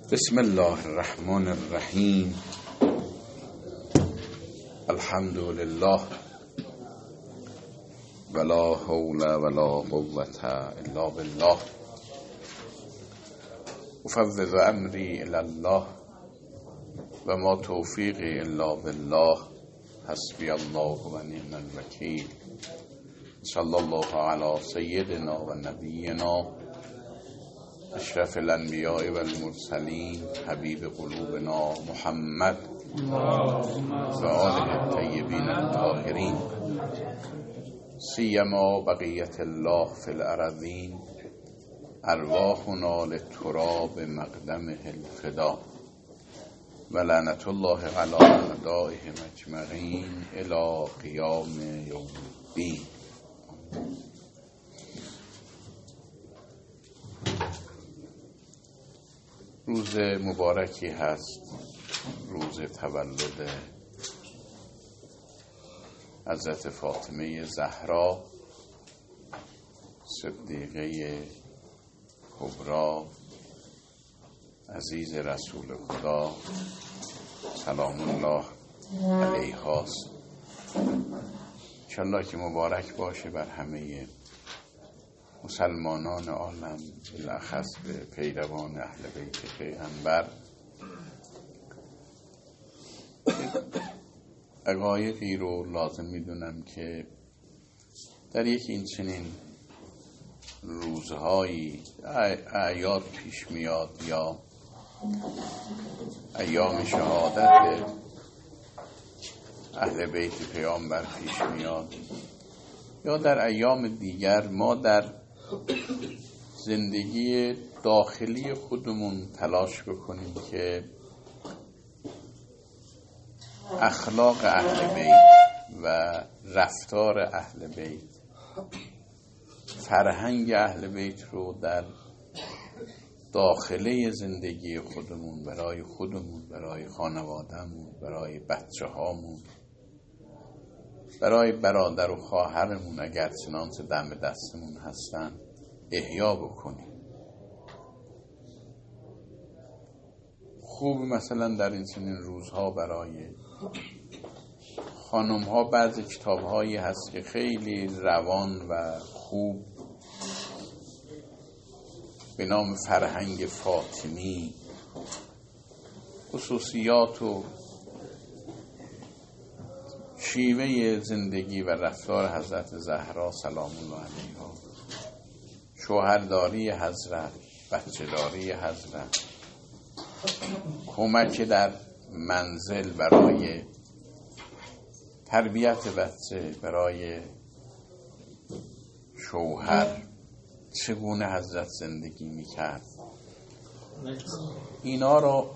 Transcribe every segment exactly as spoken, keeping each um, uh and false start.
بسم الله الرحمن الرحیم. الحمد لله ولا حول ولا قوة الا بالله. افوض امری الی الله و ما توفیقی الا بالله. حسبی الله و نعم الوکیل. صلی الله علی سیدنا و نبینا اشرف الانبیاء و المرسلین حبیب قلوبنا محمد و آله الطیبین الطاهرین، سیما بقیت الله فی الارضین، ارواحنا للتراب مقدمه الفدا و لعنت الله علی اعدائهم اجمعین الی قیام یوم الدین. روز مبارکی هست، روز تولد حضرت فاطمه زهرا صدیقه کبری عزیز رسول خدا سلام الله علیها است. انشالله که مبارک باشه بر همه مسلمانان عالم، بالاخص به پیروان اهل بیت پیغمبر. عقایدی رو لازم میدونم که در یک این چنین روزهایی اعیاد پیش میاد یا ایام شهادت اهل بیت پیامبر پیش میاد یا در ایام دیگر، ما در زندگی داخلی خودمون تلاش بکنیم که اخلاق اهل بیت و رفتار اهل بیت، فرهنگ اهل بیت رو در داخله زندگی خودمون، برای خودمون، برای خانوادهمون، برای بچه هامون، برای برادر و خواهرمون اگر چنانچه دم دستمون هستن احیا بکنیم. خوب مثلا در این چنین روزها برای خانم ها بعضی کتاب هایی هست که خیلی روان و خوب به نام فرهنگ فاطمی خصوصیات و شیوه زندگی و رفتار حضرت زهرا سلام الله علیها، شوهرداری حضرت، بچه‌داری حضرت، کمک در منزل برای تربیت بچه، برای شوهر، چگونه حضرت زندگی میکرد، اینا رو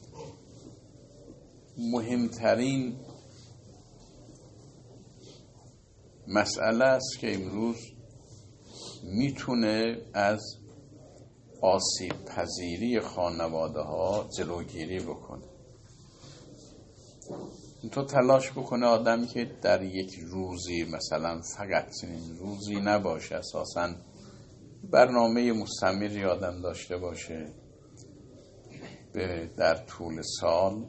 مهمترین مسئله است که امروز میتونه از آسیب پذیری خانواده ها جلوگیری بکنه. تو تلاش بکنه آدم که در یک روزی، مثلا فقط چنین روزی نباشه، اساساً برنامه مستمری آدم داشته باشه به در طول سال.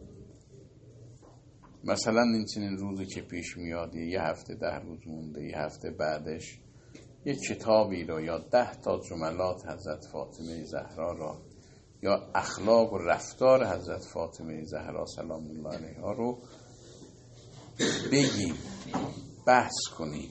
مثلا این چنین روزی که پیش میاد، یه هفته ده روز مونده، یه هفته بعدش یه کتابی رو یا ده تا جملات حضرت فاطمه زهرا را یا اخلاق و رفتار حضرت فاطمه زهرا سلام الله علیها رو بگیم، بحث کنیم،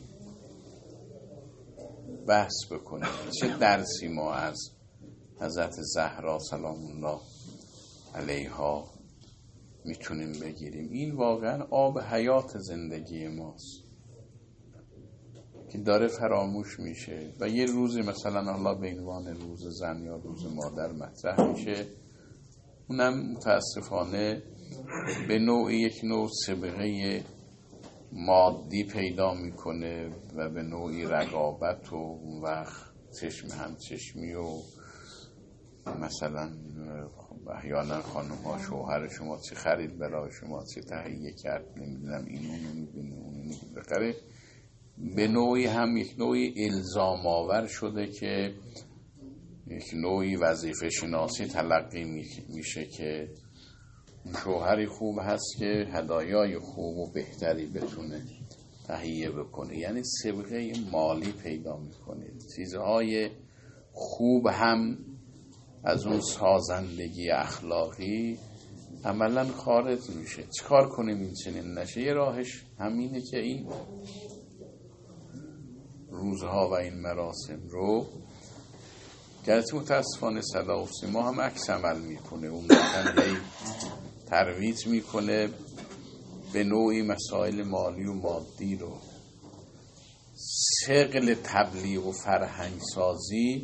بحث بکنیم چه درسی ما از حضرت زهرا سلام الله علیها میتونیم بگیریم. این واقعا آب حیات زندگی ماست که داره فراموش میشه و یه روزی مثلا الله به عنوان روز زن یا روز مادر مطرح میشه، اونم متاسفانه به نوع یک نوع سابقه مادی پیدا میکنه و به نوعی رقابت و اون وقت چشم هم چشمی و مثلا احیانا خانم ها شوهر شما چه خرید برای شما، چه تهیه کرد، نمیدونم اینو نمیدونه اونو بخره، به نوعی هم یک نوعی الزام آور شده که یک نوعی وظیفه شناسی تلقی میشه که شوهری خوب هست که هدایای خوب و بهتری بتونه تهیه بکنه، یعنی سابقه مالی پیدا میکنه. چیزهای خوب هم از اون سازندگی اخلاقی عملا خارج میشه. چیکار کنیم این چنین نشه؟ یه راهش همینه که این روزها و این مراسم رو گرچه متاسفانه صدا و سیما هم عکس عمل میکنه، اون مثلا ترویج میکنه به نوعی مسائل مالی و مادی رو، ثقل تبلیغ و فرهنگ سازی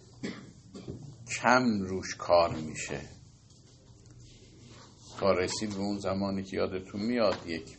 کم روش کار میشه. تا رسید به اون زمانی که یادتون میاد یک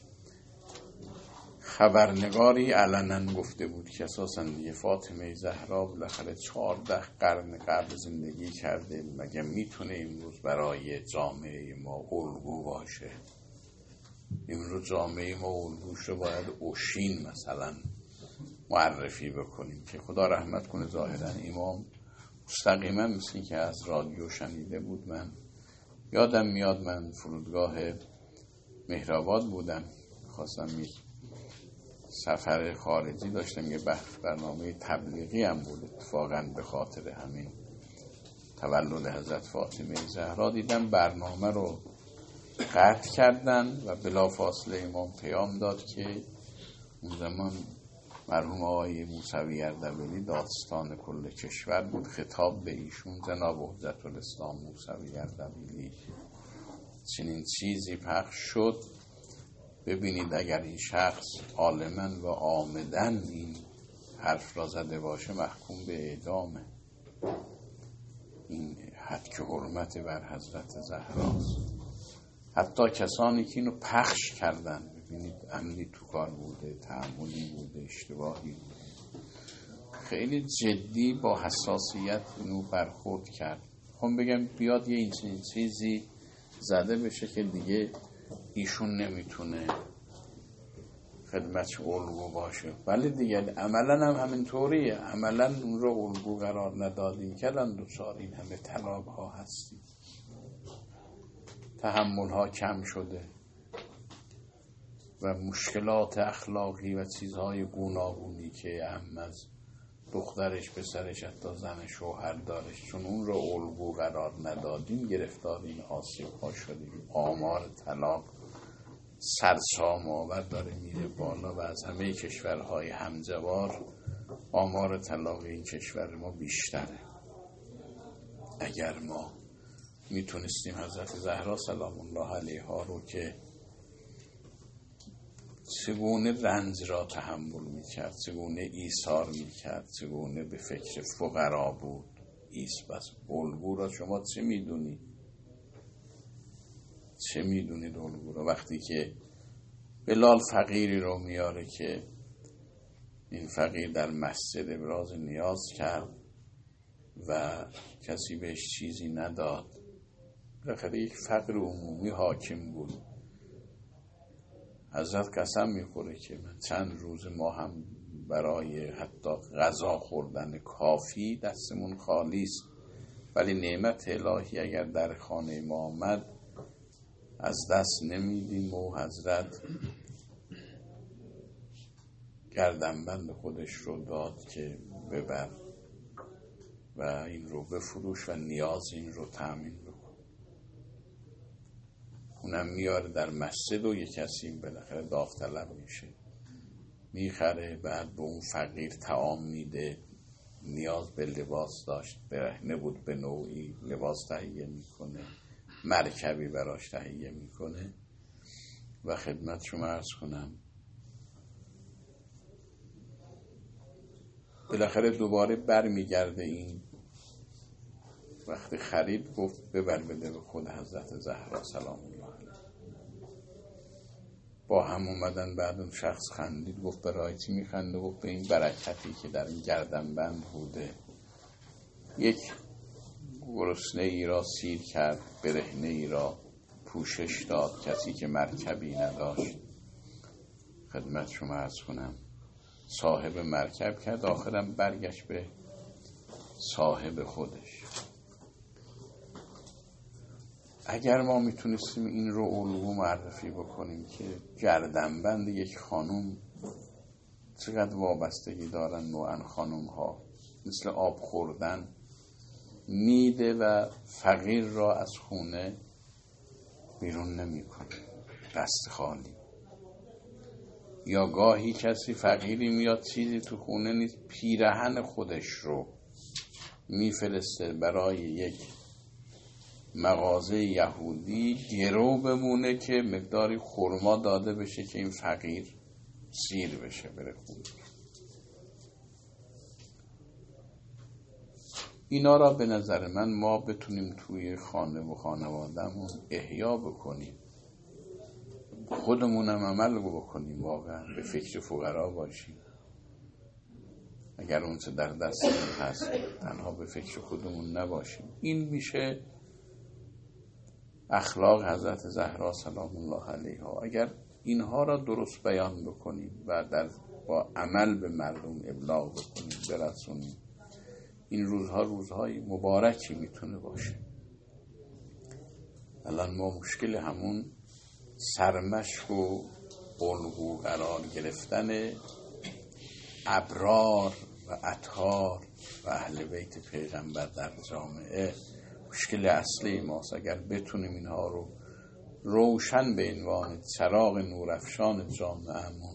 خبرنگاری علنا گفته بود که اساساً دیگه فاطمه زهرا بالاخره چهارده قرن قبل زندگی کرده، مگه میتونه امروز برای جامعه ما الگو باشه؟ امروز جامعه ما الگوش رو باید اوشین مثلا معرفی بکنیم که خدا رحمت کنه. ظاهرا امام مستقیما مثل که از رادیو شنیده بود. من یادم میاد من فرودگاه مهرآباد بودم، خواستم یک سفر خارجی داشتم، یه برنامه تبلیغی هم بود اتفاقا به خاطر همین تولد حضرت فاطمه زهرا. دیدم برنامه رو قطع کردن و بلافاصله امام پیام داد که اون زمان مرحوم آقای موسوی اردبیلی داستان کل کشور بود، خطاب به ایشون جناب حجت الاسلام موسوی اردبیلی چنین چیزی پخش شد. ببینید اگر این شخص عالماً و عامداً این حرف را زده باشه محکوم به اعدامه. این حد که حرمت بر حضرت زهراست. حتی کسانی که اینو پخش کردن، ببینید عمدی تو کار بوده، تعمدی بوده، اشتباهی بوده، خیلی جدی با حساسیت اینو برخورد کرد. خب بگم بیاد یه این چیزی زده بشه که دیگه ایشون نمیتونه خدمتش الگو باشه. ولی دیگه عملا هم همینطوریه، عملا اون رو الگو قرار ندادیم کردن دوچار این همه طلاق ها هستیم، تحمل ها کم شده و مشکلات اخلاقی و چیزهای گوناگونی که هم از دخترش پسرش حتی زن شوهر دارش، چون اون رو الگو قرار ندادیم گرفتار این آسیب ها شدیم. آمار طلاق سرسام آور داره میره بالا و از همه کشورهای همجوار آمار طلاق این کشور ما بیشتره. اگر ما میتونستیم حضرت زهرا سلام الله علیها رو که چگونه رنج را تحمل میکرد، چگونه ایثار میکرد، چگونه به فکر فقرا بود، ایس بس الگو را شما چه میدونید؟ چه میدونید الگو را؟ وقتی که بلال فقیری رو میاره که این فقیر در مسجد ابراز نیاز کرد و کسی بهش چیزی نداد، بالاخره یک فقر عمومی حاکم بود. حضرت قسم میخوره که من چند روز ما هم برای حتی غذا خوردن کافی دستمون خالی است، ولی نعمت الهی اگر در خانه ما آمد از دست نمیدیم. و حضرت گردنبند خودش رو داد که ببر و این رو بفروش و نیاز این رو تامین بکن. اونم میاره در مسجد و یک کسی بالاخره داوطلب میشه میخره، بعد به اون فقیر طعام میده. نیاز به لباس داشت، برهنه بود، به نوعی لباس تهیه میکنه، مرکبی براش تهیه میکنه. و خدمت شما عرض کنم بالاخره دوباره بر میگرده. این وقتی خرید گفت ببر بده به خود حضرت زهرا سلام الله علیها. با هم اومدن، بعد اون شخص خندید، گفت برای چی میخنده؟ گفت به این برکتی که در این گردنبند بوده. یک گرسنه ای را سیر کرد، برهنه ای را پوشش داد، کسی که مرکبی نداشت. خدمت شما عرض کنم صاحب مرکب کرد، آخرم برگشت به صاحب خودش. اگر ما میتونستیم این رو الگو معرفی بکنیم که گردنبند یک خانم چقدر وابستگی دارن نوعا خانم ها، مثل آب خوردن میده و فقیر را از خونه بیرون نمی کنه دست خالی. یا گاهی کسی فقیری میاد چیزی تو خونه نیست، پیرهن خودش رو میفرسته برای یک مغازه یهودی گرو بمونه که مقداری خرما داده بشه که این فقیر سیر بشه بره خونه. اینا را به نظر من ما بتونیم توی خانه و خانوادهمون احیا بکنیم، خودمونم عمل بکنیم، واقعا به فکر فقرا باشیم. اگر اون چه در دستمون هست تنها به فکر خودمون نباشیم. این میشه اخلاق حضرت زهرا سلام الله علیها. اگر اینها را درست بیان بکنیم و در با عمل به مردم ابلاغ بکنیم، برسونیم، این روزها روزهای مبارکی میتونه باشه. الان ما مشکل همون سرمشق و الگو قرار گرفتن ابرار و اطهار و اهل بیت پیغمبر در جامعه مشکل اصلی ماست. اگر بتونیم اینها رو روشن به عنوان چراغ نورافشان جامعهمون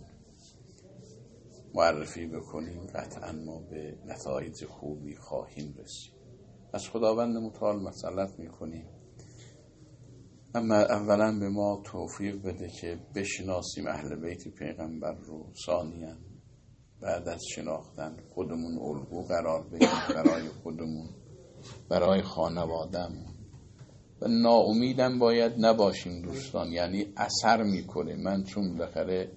معرفی بکنیم، قطعا ما به نتایج خوبی خواهیم رسید. از خداوند متعال مسئلت میکنیم، اما اولا به ما توفیق بده که بشناسیم اهل بیت پیغمبر رو، ثانیاً بعد از شناختن خودمون الگو قرار بگیریم برای خودمون، برای خانواده‌مون. و ناامیدم باید نباشیم دوستان، یعنی اثر میکنه. من چون بالاخره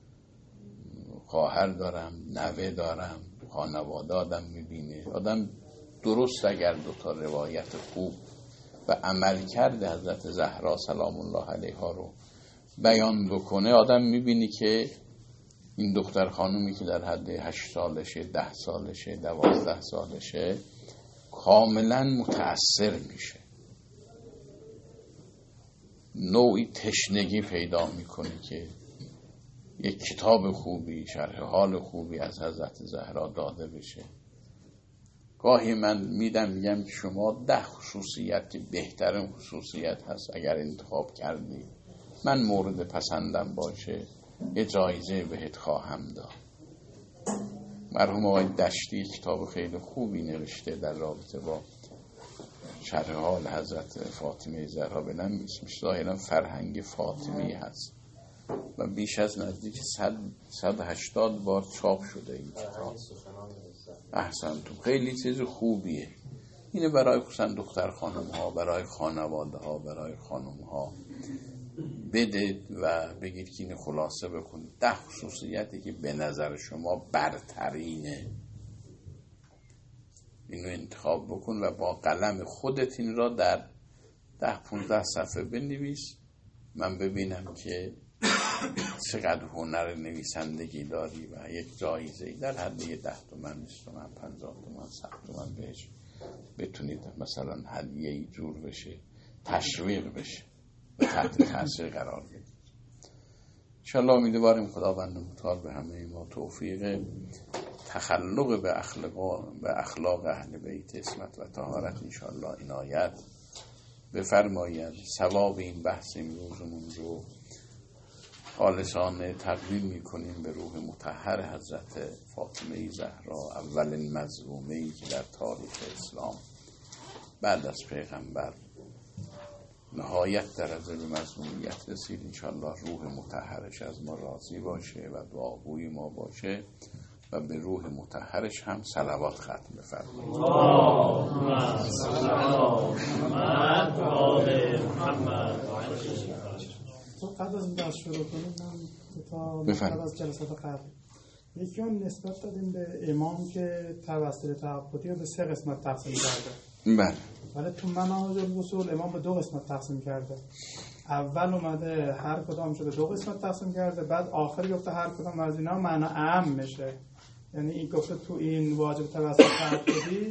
خواهر دارم، نوه دارم، خانواده آدم میبینه. آدم درست اگر دوتا روایت خوب و عمل کرده حضرت زهرا سلام الله علیها رو بیان بکنه، آدم میبینی که این دختر خانومی که در حد هشت سالشه، ده سالشه، دوازده سالشه، کاملا متأثر میشه، نوعی تشنگی پیدا میکنه که یک کتاب خوبی، شرح حال خوبی از حضرت زهرا داده بشه. گاهی من میدم میگم که شما ده خصوصیت که بهترین خصوصیت هست اگر انتخاب کردی، من مورد پسندم باشه یه جایزه بهت خواهم داد. مرحوم آقای دشتی کتاب خیلی خوبی نوشته در رابطه با شرح حال حضرت فاطمه زهرا، بنام اسمش ظاهرا فرهنگ فاطمی هست و بیش از نزدیک صد و هشتاد بار چاپ شده این کتاب. احسنتون، خیلی چیز خوبیه. اینه برای خصوصا دختر خانم ها، برای خانواده ها، برای خانم ها بده و بگید که اینو خلاصه بکنید. ده خصوصیتی که به نظر شما برترینه، اینو انتخاب بکن و با قلم خودت این را در ده پونزده صفحه بنویس، من ببینم که چقدر هنر نویسندگی داری و یک جایزه در حد یه ده تومن، بیست تومن، پنجاه تومن، صد تومن بهش بتونید مثلا هدیه‌ای جور بشه، تشویق بشه و تحت تاثیر قرار بگیره. انشاءالله امیدواریم خداوند متعال به همه ما توفیق تخلق به اخلاق به اخلاق اهل بیت عصمت و طهارت انشاءالله عنایت بفرماید. ثواب این بحث امروزمون رو خالصانه تقدیم میکنیم به روح مطهر حضرت فاطمه زهرا، اولین مظلومه‌ای که در تاریخ اسلام بعد از پیغمبر نهایت درجه به مظلومیت رسید. انشاءالله روح مطهرش از ما راضی باشه و دعاگوی ما باشه و به روح مطهرش هم صلوات ختم بفرمایید. اللهم صل علی محمد و آل محمد. تو قبل از درس شروع کنیم من تا قبل از جلسات قبل یکی اون نسبت دادیم به امام که توسل تعبدی رو به سه قسمت تقسیم کرده. بله. ولی تو منهج الوصول امام به دو قسمت تقسیم کرده. اول اومده هر کدام شده دو قسمت تقسیم کرده، بعد آخر گفته هر کدام از اینا معنا عام میشه. یعنی این گفته تو این واجب توسل تعبدی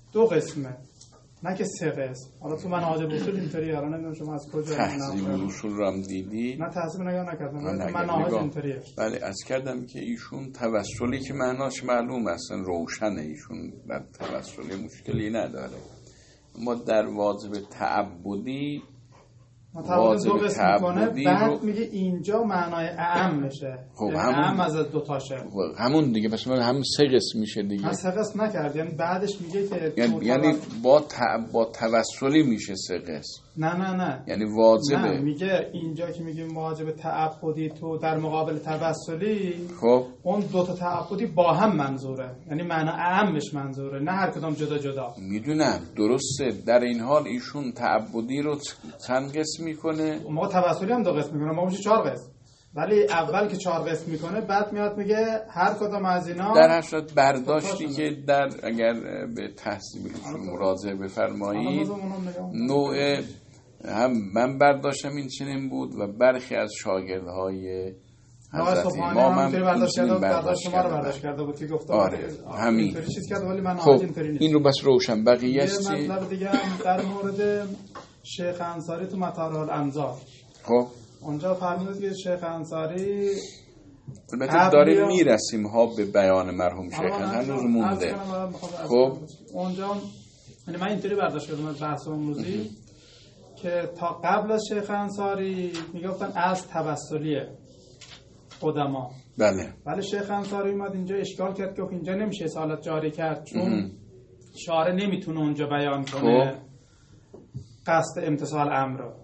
دو قسمه، نه که سه قسم. حالا تو منهاج اصول اینطوریه، حالا نمیدونم شما از کجا تهذیب اصول رو هم دیدی؟ نه تهذیب نگاه نکردم، منهاج اینطوریه. بله از کردم که ایشون توسلی که معناش معلوم است، روشنه، ایشون در توسلی مشکلی نداره. ما در واجب تعبدی واجب دو قسم میکنه، بعد میگه اینجا معنای اعم میشه، خب یعنی همون اعم از دو تاشه، همون دیگه. پس من هم سه قسم میشه دیگه. من سه قسم نکرد، یعنی بعدش میگه که یعنی, یعنی با تعب با توسلی میشه سه قسم. نه نه نه یعنی واجبه. نه میگه اینجا که میگه واجب تعبدی تو در مقابل توسلی، خب اون دو تا تعبدی با هم منظوره، یعنی معنا اعمش منظوره، نه هر کدام جدا جدا. میدونم درسته. در این حال ایشون تعبدی رو چند قسم میکنه؟ ما توسلی هم دو قسم میکنه، ما میشه چهار قسم. ولی اول که چهار قسم میکنه بعد میاد میگه هر کدام از اینا در هر صورت برداشتی که در اگر به تحصیل ایشون مراجعه بفرمایید، نوع هم من برداشتم این چنین بود و برخی از شاگردهای حضرت امام هم برداشت کرده بود، برداشت ما رو برداشت کرده بود که گفته آره همین اینطوری چیز کرده، ولی من خب اینطوری نیست. این رو بس روشن. بقیه‌اش چی؟ یه مطلب دیگه در مورد شیخ انصاری تو مطالع الانظار، خب اونجا فرمود که شیخ انصاری البته داریم میرسیم ها به بیان مرحوم شیخ، هنوز مونده. خب اونجا یعنی من اینطوری برداشت کردم از بحث امروزی که تا قبل از شیخ انصاری میگفتن از توسلیه قدما. بله. ولی شیخ انصاری اومد اینجا اشکال کرد که اینجا نمیشه اصالت جاری کرد، چون شارع نمیتونه اونجا بیان کنه قصد امتثال امر رو.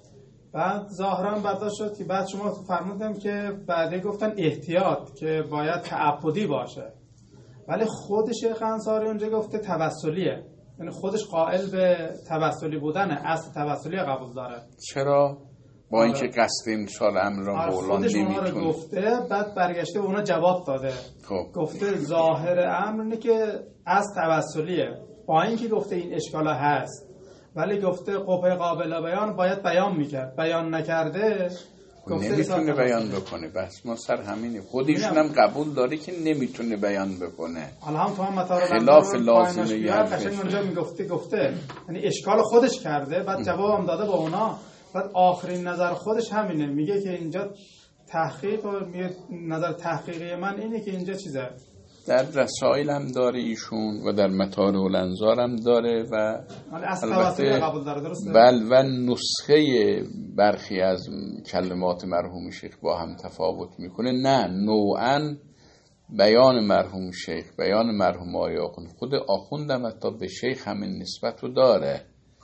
بعد ظاهرا برداشت شد که بعد شما فرمودم که بعدی گفتن احتیاط که باید تعبدی باشه، ولی خود شیخ انصاری اونجا گفته توسلیه، یعنی خودش قائل به توسلی بودنه، اصل توسلی قبول داره. چرا؟ با اینکه قصد امتثال امر را مولا خودش نمیتونه. خودش اونا رو گفته، بعد برگشته به اونا جواب داده. خب گفته ظاهر امر اینه که از توسلیه، با اینکه گفته این اشکالا هست، ولی گفته قوه قابل بیان باید بیان میکرد، بیان نکرده نمیتونه بیان بکنه. بس ما سر همینه. خودشون هم قبول داره که نمیتونه بیان بکنه. حالا هم تو هم مطالب خلاف لازمه یه قشنگ اونجا میگفته گفته یعنی اشکال خودش کرده، بعد جواب هم داده به اونا. بعد آخرین نظر خودش همینه، میگه که اینجا تحقیق و نظر تحقیقی من اینه که اینجا چیزه. در رسائل هم داره ایشون و در مطالع الانظار هم داره و البته قبول داره، درسته؟ بل و نسخه برخی از کلمات مرحوم شیخ با هم تفاوت میکنه. نه نوعاً بیان مرحوم شیخ، بیان مرحوم آقای آخوند، خود آخوند هم حتی به شیخ همین نسبت رو داره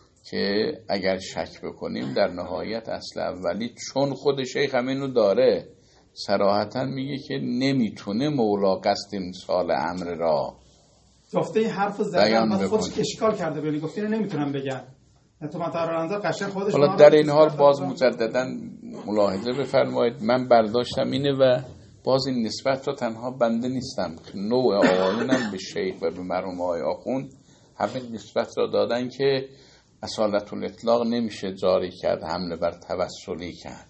که اگر شک بکنیم در نهایت اصل اولی، چون خود شیخ همین رو داره، صراحتا میگه که نمیتونه مولا قصد امتثال امر را گفته. این حرف زدن بعد خودش اشکال کرده، ولی گفته نمیتونم بگم. تو مطالع الانظار قشنگ خودش. حالا در این حال باز مجددا ملاحظه بفرمایید، من برداشتم اینه و باز این نسبت رو تنها بنده نیستم، نوع آقایونم به شیخ و به مرحوم آقای آخوند همین نسبت را دادن که اصالت الاطلاق نمیشه جاری کرد، حمله بر توسلی کرد.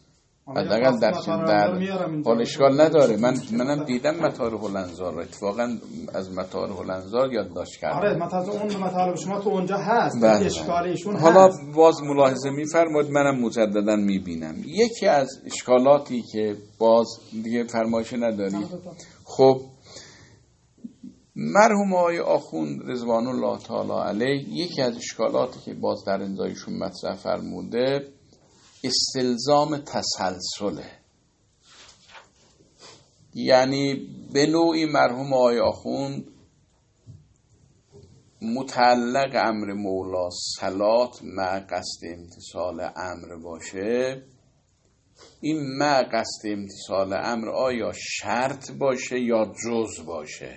حداقل در در حال اشکال نداره. من منم دیدم مطالب الانظار رو، اتفاقا از مطالب الانظار یادداشت کردم. آره مطالب اون مطالب شما تو اونجا هست، اشکال ایشون هست. حالا باز ملاحظه می‌فرمایید، منم مجددا می‌بینم یکی از اشکالاتی که باز دیگه فرمایش نداری. خب مرحوم آقای آخوند رضوان الله تعالی علیه، یکی از اشکالاتی که باز در انزایشون مطرح فرموده استلزام تسلسله، یعنی به نوعی مرحوم آقای آخوند متعلق امر مولا صلات مع قصد امتثال امر باشه، این مع قصد امتثال امر آیا شرط باشه یا جز باشه؟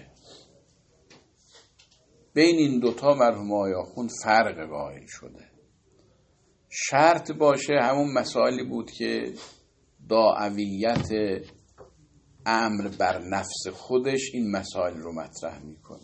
بین این دوتا مرحوم آقای آخوند فرق قائل شده. شرط باشه همون مسائلی بود که داعویت امر بر نفس خودش این مسائل رو مطرح میکنه.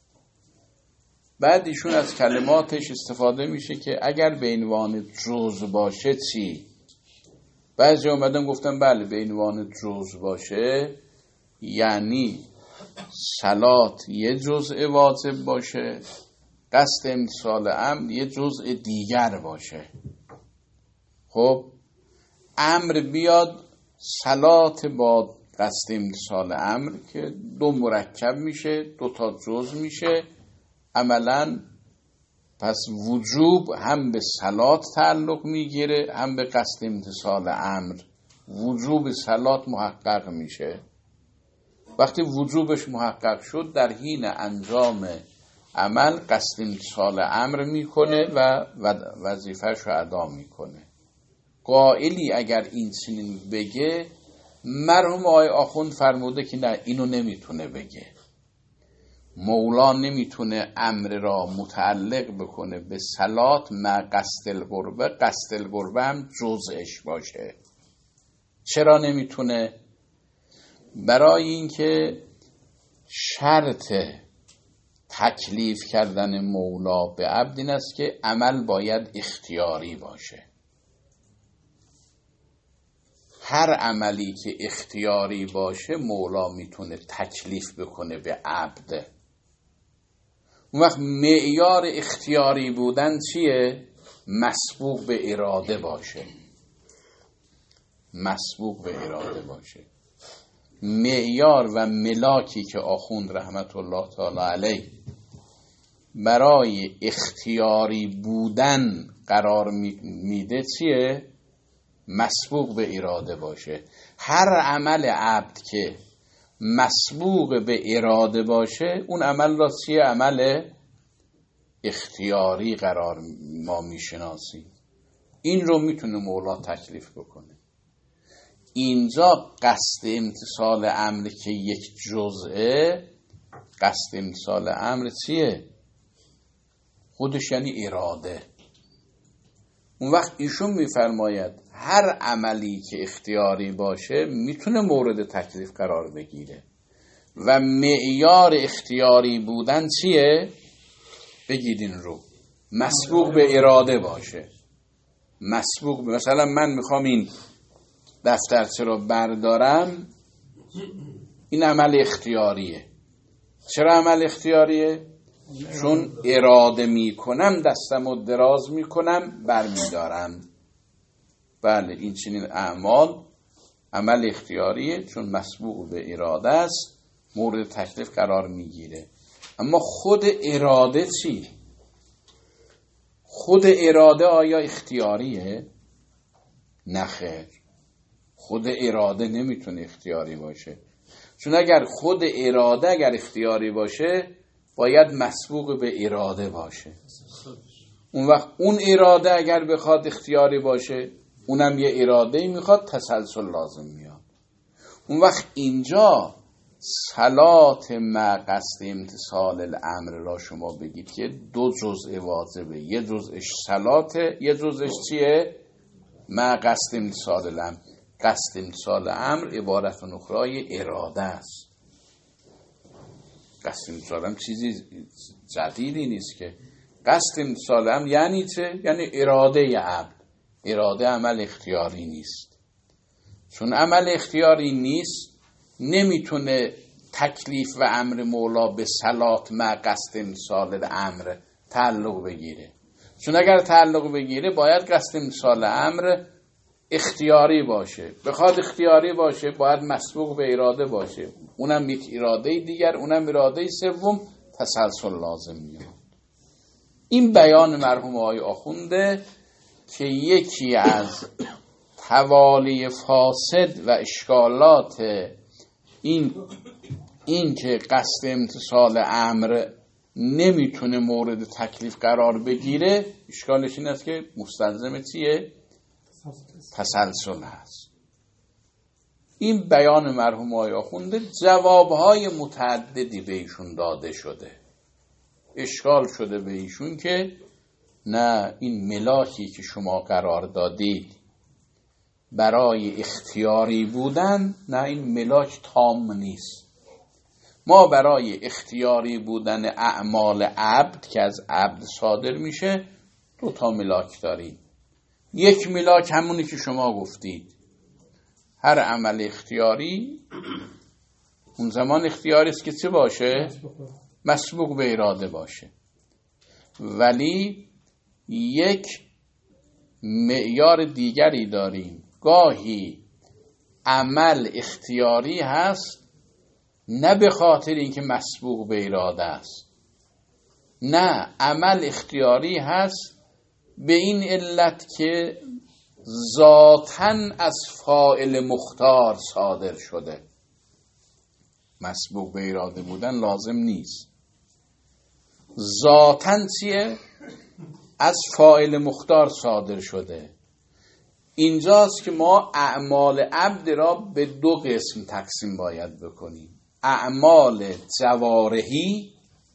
بعد ایشون از کلماتش استفاده میشه که اگر به عنوان جز باشه چی؟ بعضی اومدن گفتن بله به عنوان جز باشه یعنی صلات یه جزء واجب باشه قصد امتثال امر یه جزء دیگر باشه. خب امر بیاد صلات با قصد امتثال امر که دو مرکب میشه، دو تا جزء میشه عملاً. پس وجوب هم به صلات تعلق میگیره هم به قصد امتثال امر. وجوب صلات محقق میشه. وقتی وجوبش محقق شد در حین انجام عمل قصد امتثال امر میکنه و وظیفه‌ش رو ادا میکنه. قائلی اگر این چنین بگه، مرحوم آقای آخوند فرموده که نه، اینو نمیتونه بگه. مولا نمیتونه امر را متعلق بکنه به صلات مع قصد القربه، قصد القربه هم جزءش باشه. چرا نمیتونه؟ برای اینکه شرط تکلیف کردن مولا به عبد این است که عمل باید اختیاری باشه. هر عملی که اختیاری باشه مولا میتونه تکلیف بکنه به عبد. اون وقت معیار اختیاری بودن چیه؟ مسبوق به اراده باشه. مسبوق به اراده باشه. معیار و ملاکی که آخوند رحمت الله تعالی علیه برای اختیاری بودن قرار میده چیه؟ مسبوق به اراده باشه. هر عمل عبد که مسبوق به اراده باشه اون عمل را چیه؟ عمل اختیاری قرار ما میشناسیم. این رو میتونه مولا تکلیف بکنه. اینجا قصد امتثال امر که یک جزءه، قصد امتثال امر چیه؟ خودش یعنی اراده. اون وقت ایشون میفرماید هر عملی که اختیاری باشه میتونه مورد تکلیف قرار بگیره و معیار اختیاری بودن چیه؟ بگید این رو، مسبوق به اراده باشه. مسبوق به، مثلا من میخوام این دفترچه رو بردارم، این عمل اختیاریه. چرا عمل اختیاریه؟ چون اراده میکنم دستم رو دراز میکنم برمیدارم. بله این چنین اعمال عمل اختیاریه چون مسبوق به اراده است، مورد تکلیف قرار میگیره. اما خود اراده چی؟ خود اراده آیا اختیاریه؟ نه خیر، خود اراده نمیتونه اختیاری باشه. چون اگر خود اراده اگر اختیاری باشه باید مسبوق به اراده باشه. اون وقت اون اراده اگر بخواد اختیاری باشه اونم یه اراده میخواد، تسلسل لازم میاد. اون وقت اینجا صلات مع قصد امتثال الامر را شما بگید که دو جزء واجبه، یه جزءش صلاته، یه جزءش چیه؟ مع قصد امتثال الامر. قصد امتثال امر عبارت اخرای اراده است. قصد امتثال امر چیزی جدیدی نیست که. قصد امتثال امر یعنی چه؟ یعنی اراده عبد. اراده عمل اختیاری نیست. چون عمل اختیاری نیست نمیتونه تکلیف و امر مولا به صلات مع قصد امتثال الامر تعلق بگیره. چون اگر تعلق بگیره باید قصد امتثال امر اختیاری باشه. بخواد اختیاری باشه باید مسبوق به اراده باشه. اونم یک اراده دیگر، اونم اراده سوم، تسلسل لازم میاد. این بیان مرحوم آقای آخونده که یکی از توالی فاسد و اشکالات این این که قصد امتثال امر نمیتونه مورد تکلیف قرار بگیره، اشکالش این است که مستلزم چیه؟ تسلسل هست. این بیان مرحوم آقای آخونده جوابهای متعددی به ایشون داده شده. اشکال شده به ایشون که نه، این ملاکی که شما قرار دادید برای اختیاری بودن، نه این ملاک تام نیست. ما برای اختیاری بودن اعمال عبد که از عبد صادر میشه دو تا ملاک داریم. یک ملاک همونی که شما گفتید، هر عمل اختیاری اون زمان اختیاری است که چه باشه؟ مسبوق به اراده باشه. ولی یک معیار دیگری داریم. گاهی عمل اختیاری هست نه به خاطر اینکه مسبوق به اراده است، نه، عمل اختیاری هست به این علت که ذاتاً از فاعل مختار صادر شده. مسبوق به اراده بودن لازم نیست. ذاتاً چیه؟ از فاعل مختار صادر شده. اینجاست که ما اعمال عبد را به دو قسم تقسیم باید بکنیم. اعمال جوارحی،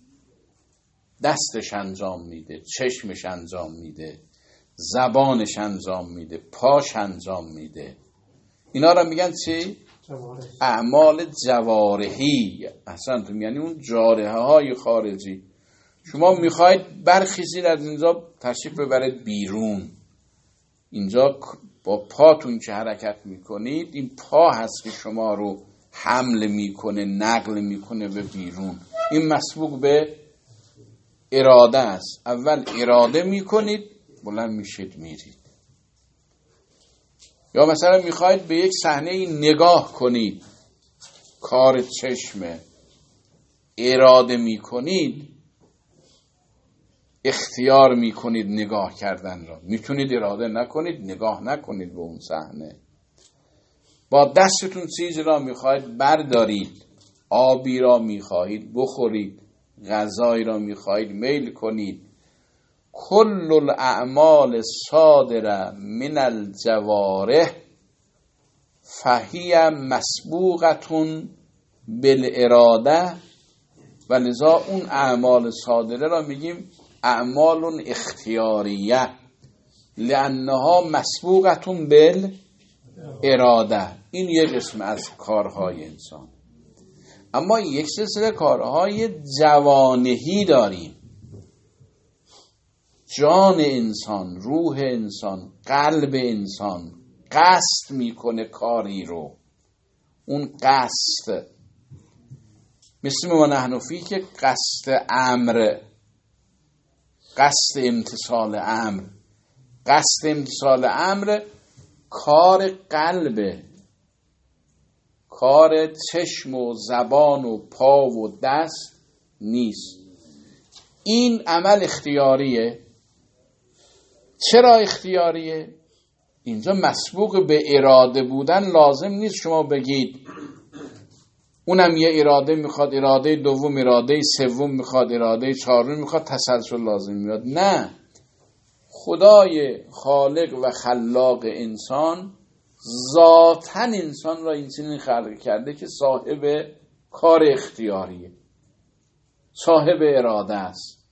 دستش انجام میده، چشمش انجام میده، زبانش انجام میده، پاش انجام میده، اینا را میگن چی؟ جوارح. اعمال جوارحی. اصلا یعنی اون جارحه های خارجی. شما میخواید برخیزید از اینجا تشریف ببرید بیرون، اینجا با پاتون که حرکت میکنید، این پا هست که شما رو حمل میکنه، نقل میکنه به بیرون. این مسبوق به اراده است. اول اراده میکنید، بلند میشید میرید. یا مثلا میخواید به یک صحنه نگاه کنید، کار چشمه، اراده میکنید، اختیار میکنید نگاه کردن را. میتونید اراده نکنید، نگاه نکنید به اون صحنه. با دستتون چیزی را میخواید بردارید، آبی را میخواهید بخورید، غذایی را میخواهید میل کنید. کل الاعمال صادره من الجوارح فهی مسبوقتون بالاراده، و لذا اون اعمال صادره را میگیم اعمال اختیاریه لانها مسبوقتون بالاراده. این یک قسم از کارهای انسان. اما یک سلسله کارهای جوانحی داریم. جان انسان، روح انسان، قلب انسان قصد میکنه کاری رو. اون قصد مثل ما نحن فی که قصد امر، قصد امتصال امر، قصد امتصال امر کار قلبه، کار چشم و زبان و پا و دست نیست. این عمل اختیاریه. چرا اختیاریه؟ اینجا مسبوق به اراده بودن لازم نیست شما بگید اونم یه اراده میخواد، اراده دوم، اراده سوم میخواد، اراده چهارم میخواد، تسلسل لازم میاد. نه، خدای خالق و خلاق انسان ذاتاً انسان را این چنین خلق کرده که صاحب کار اختیاریه، صاحب اراده است،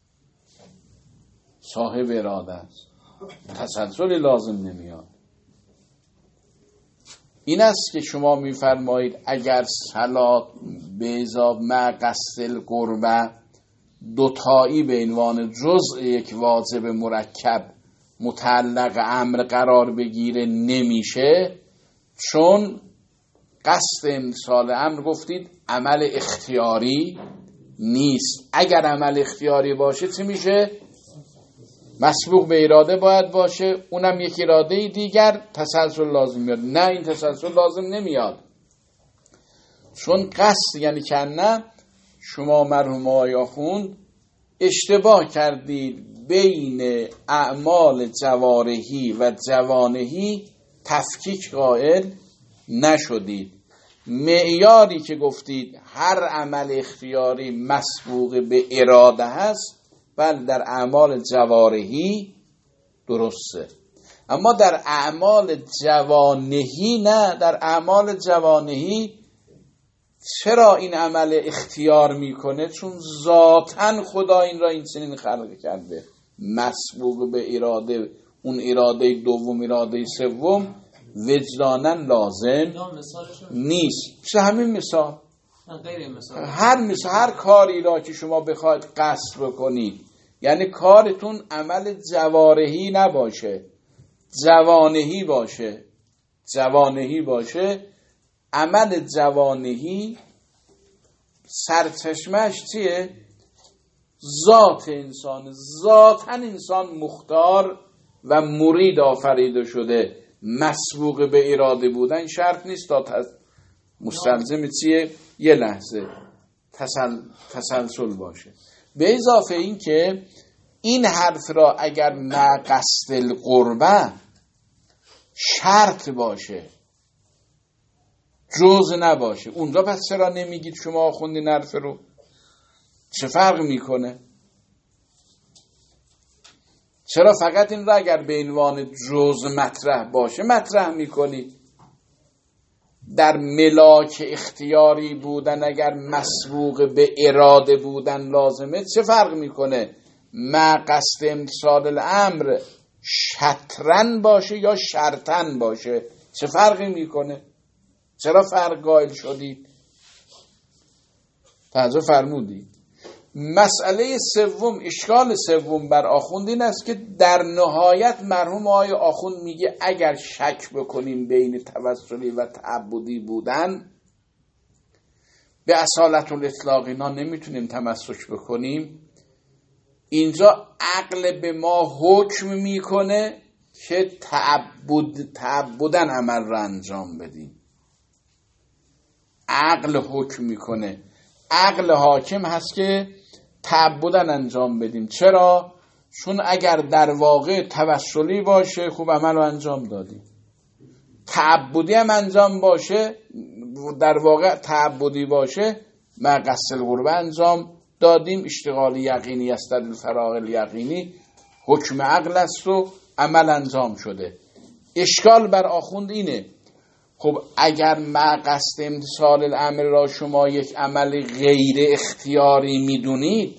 صاحب اراده است. تسلسلی لازم نمیاد. این است که شما میفرمایید اگر صلات به اضافه مع قصد القربه دوتایی به عنوان جزء یک واجب مرکب متعلق امر قرار بگیره نمیشه، چون قصد امتثال امر گفتید عمل اختیاری نیست. اگر عمل اختیاری باشه چی میشه؟ مسبوق به اراده باید باشه، اونم یک اراده دیگر، تسلسل لازم میاد. نه، این تسلسل لازم نمیاد، چون قصد یعنی که نه. شما مرحوم آقای آخوند اشتباه کردید، بین اعمال جوارحی و جوانحی تفکیک قائل نشدید. معیاری که گفتید هر عمل اختیاری مسبوق به اراده هست، بله در اعمال جوارحی درسته، اما در اعمال جوانحی نه. در اعمال جوانحی چرا این عمل اختیار میکنه؟ چون ذاتاً خدا این را این چنین خلق کرده، مسبوق به اراده. اون اراده دوم، اراده سوم وجداناً لازم نیست. مثل همین مثال، مثال. هر مثال هر کاری را که شما بخواید قصد بکنید، یعنی کارتون عمل جوارحی نباشه، جوانحی باشه، جوانحی باشه. عمل جوانحی سرچشمش چیه؟ ذات انسان، ذاتاً انسان مختار و مرید آفریده شده. مسبوق به اراده بودن شرط نیست تا مستلزم چیه؟ یه لحظه تسل... تسلسل باشه. به اضافه این که این حرف را اگر ما قصد القربه شرط باشه جز نباشه، اونجا پس چرا نمیگید شما خوندین حرف رو؟ چه فرق میکنه؟ چرا فقط این را اگر به عنوان جز مطرح باشه مطرح میکنید؟ در ملاک اختیاری بودن اگر مسبوق به اراده بودن لازمه چه فرق میکنه؟ ما قصد امتصال الامر شطرن باشه یا شرطن باشه چه فرقی میکنه؟ چرا فرق قائل شدید؟ توجه فرمودید؟ مسئله سوم، اشکال سوم بر آخوند این است که در نهایت مرحوم آقای آخوند میگه اگر شک بکنیم بین توسلی و تعبدی بودن به اصالت الاطلاق اینا نمیتونیم تمسک بکنیم. اینجا عقل به ما حکم میکنه که تعبد تعبدن عمل را انجام بدیم. عقل حکم میکنه، عقل حاکم هست که تعبدن انجام بدیم. چرا؟ چون اگر در واقع توسلی باشه خوب عمل رو انجام دادیم، تعبدی هم انجام باشه در واقع تعبدی باشه ما قصد القربه انجام دادیم. اشتغال یقینی است در الفراغ الیقینی، حکم عقل است و عمل انجام شده. اشکال بر آخوند اینه خب اگر ما قصد امتصال الامر را شما یک عمل غیر اختیاری میدونید،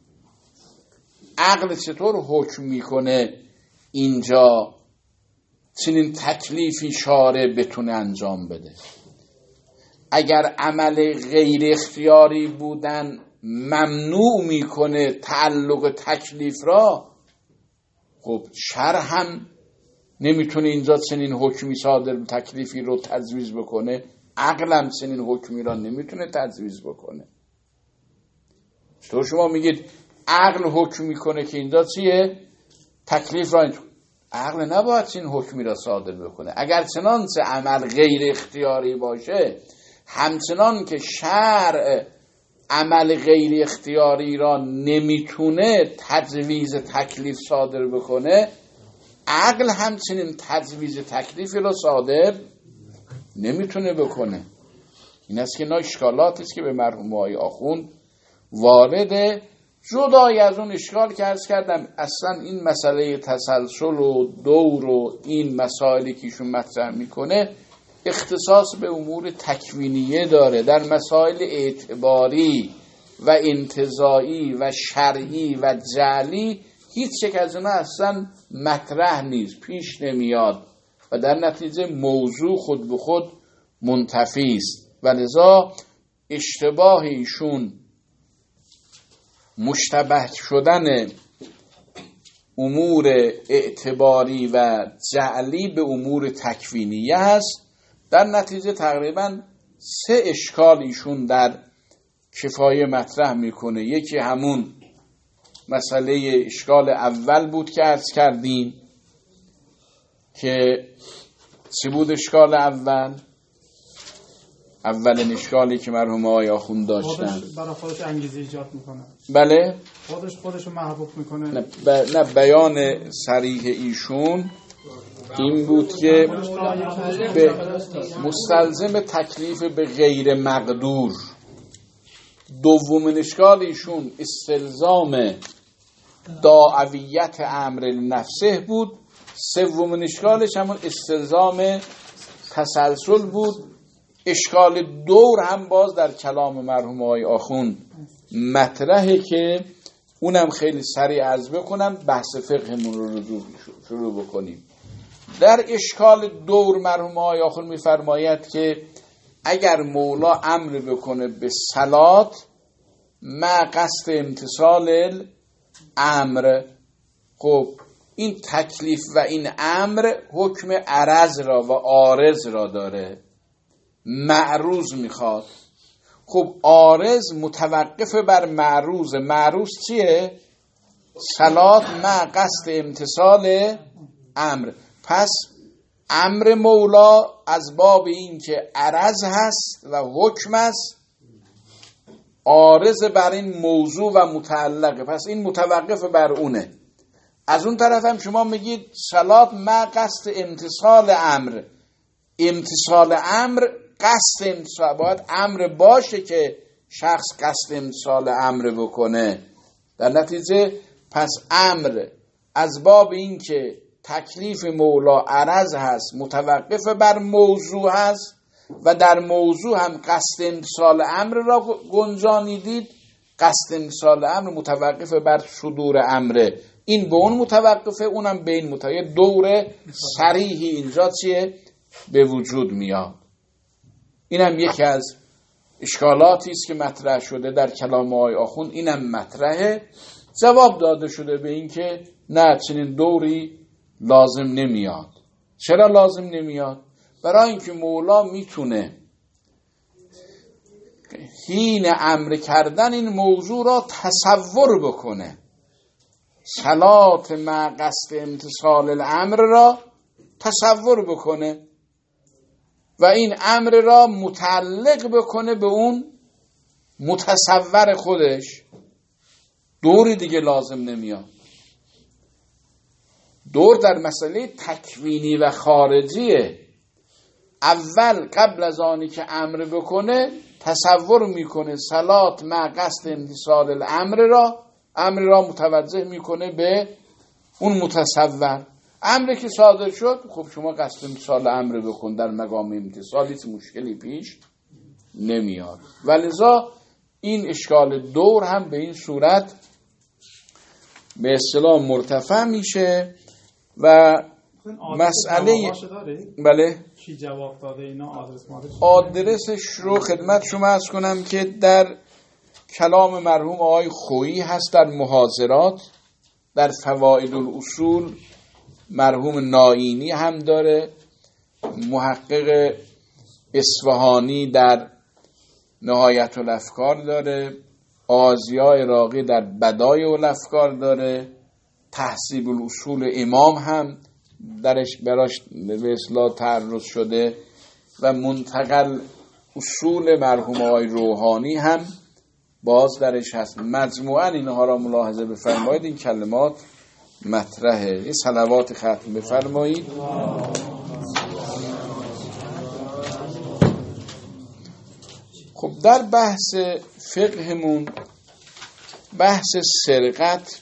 عقل چطور حکم میکنه اینجا چنین تکلیفی شارع بتونه انجام بده؟ اگر عمل غیر اختیاری بودن ممنوع میکنه تعلق تکلیف را، خب شرع هم نمیتونه اینجا چنین حکمی صادر تکلیفی رو تجویز بکنه، عقل هم چنین حکمی را نمیتونه تجویز بکنه. تو شما میگید عقل حکم میکنه که اینجا چیه؟ تکلیف را اینجا. عقل نباید چنین حکمی را صادر بکنه. اگر چنانچه عمل غیر اختیاری باشه، همچنان که شرع عمل غیر اختیاری را نمیتونه تجویز تکلیف صادر بکنه، عقل همچنین تجویز تکلیفی را صادر نمیتونه بکنه. این است که اینا اشکالاتی است که به مرحوم آقای آخوند وارده. جدای از اون اشکال که عرض کردم اصلا این مسئله تسلسل و دور و این مسائلی که ایشون مطرح میکنه اختصاص به امور تکوینیه داره. در مسائل اعتباری و انتزاعی و شرعی و جعلی هیچ یک از اونها اصلا مطرح نیست، پیش نمیاد و در نتیجه موضوع خود به خود منتفی است و لذا اشتباه ایشون مشتبه شدن امور اعتباری و جعلی به امور تکوینیه هست. در نتیجه تقریبا سه اشکال ایشون در کفایه مطرح میکنه. یکی همون مسئله اشکال اول بود که عرض کردیم که چی بود اشکال اول؟ اولین اشکالی که مرحوم آقای آخوند داشتن خودش برای خودش انگیزه ایجاد میکنه. بله؟ خودش خودشو محبوب میکنه. نه, ب... نه بیان صریح ایشون این بود که به مستلزم تکلیف به غیر مقدور. دومین اشکال ایشون استلزام داعویت امر نفسه بود. سومین اشکالش همون استلزام تسلسل بود. اشکال دور هم باز در کلام مرحوم آقای آخوند مطرحه که اونم خیلی سریع عرض بکنم بحث فقهمون رو شروع بکنیم. در اشکال دور مرحوم آقای آخوند میفرماید که اگر مولا امر بکنه به صلات ما قصد امتصال امر، خب این تکلیف و این امر حکم عرض را و عارض را داره. معروض میخواد، خب عارض متوقف بر معروض. معروض چیه؟ صلات مع قصد امتثال امر. پس امر مولا از باب این که عرض هست و حکم است، عارض بر این موضوع و متعلقه، پس این متوقف بر اونه. از اون طرف هم شما میگید صلات مع قصد امتثال امر. امتثال امر، قصد امتثال، باید امر باشه که شخص قصد امتثال امر بکنه. در نتیجه پس امر از باب این که تکلیف مولا عرض هست متوقف بر موضوع هست و در موضوع هم قصد امتثال امر را گنجانیدید. قصد امتثال امر متوقف بر صدور امره، این به اون متوقفه، اونم به این متوقفه. دور صریحی اینجا چیه؟ به وجود میاد. اینم یکی از اشکالاتی است که مطرح شده در کلام آقای آخوند. اینم مطرحه، جواب داده شده به این که نه، چنین دوری لازم نمیاد. چرا لازم نمیاد؟ برای اینکه مولا میتونه حین امر کردن این موضوع را تصور بکنه، صلات مع قصد امتثال الامر را تصور بکنه و این امر را متعلق بکنه به اون متصور خودش. دوری دیگه لازم نمیاد. دور در مسئله تکوینی و خارجیه. اول قبل از آنی که امر بکنه تصور میکنه صلات مع قصد امتثال الامر را، امر را متوجه میکنه به اون متصور. امری که صادر شد، خب شما قصد امتثال امر بکن، در مقام امتثال هیچ مشکلی پیش نمیاد. ولذا این اشکال دور هم به این صورت به اصطلاح مرتفع میشه. و مسئله بله کی جواب داده اینا؟ آدرس مادرش آدرسش رو خدمت شما عرض کنم که در کلام مرحوم آقای خویی هست در محاضرات، در فواید الاصول مرحوم نائینی هم داره، محقق اصفهانی در نهایت الافکار داره، آزیا عراقی در بدایع الافکار داره، تهذیب الاصول امام هم درش براش به اصطلاح تعرض شده و منتقل اصول مرحوم آقای روحانی هم باز درش هست. مجموعاً اینها را ملاحظه بفرمایید. این کلمات مطرحه. این صلوات ختم بفرمایید. خب در بحث فقهمون بحث سرقت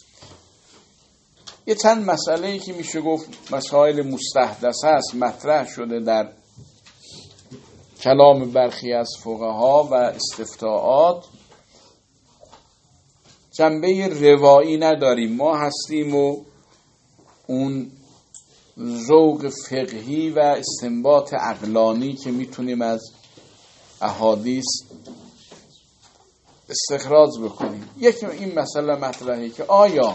یه چند مسئله‌ای که میشه گفت مسائل مستحدثه است مطرح شده در کلام برخی از فقها و استفتاءات. جنبه روایی نداریم، ما هستیم و اون ذوق فقهی و استنباط عقلانی که میتونیم از احادیث استخراج بکنیم. یکی این مسئله مطرحه که آیا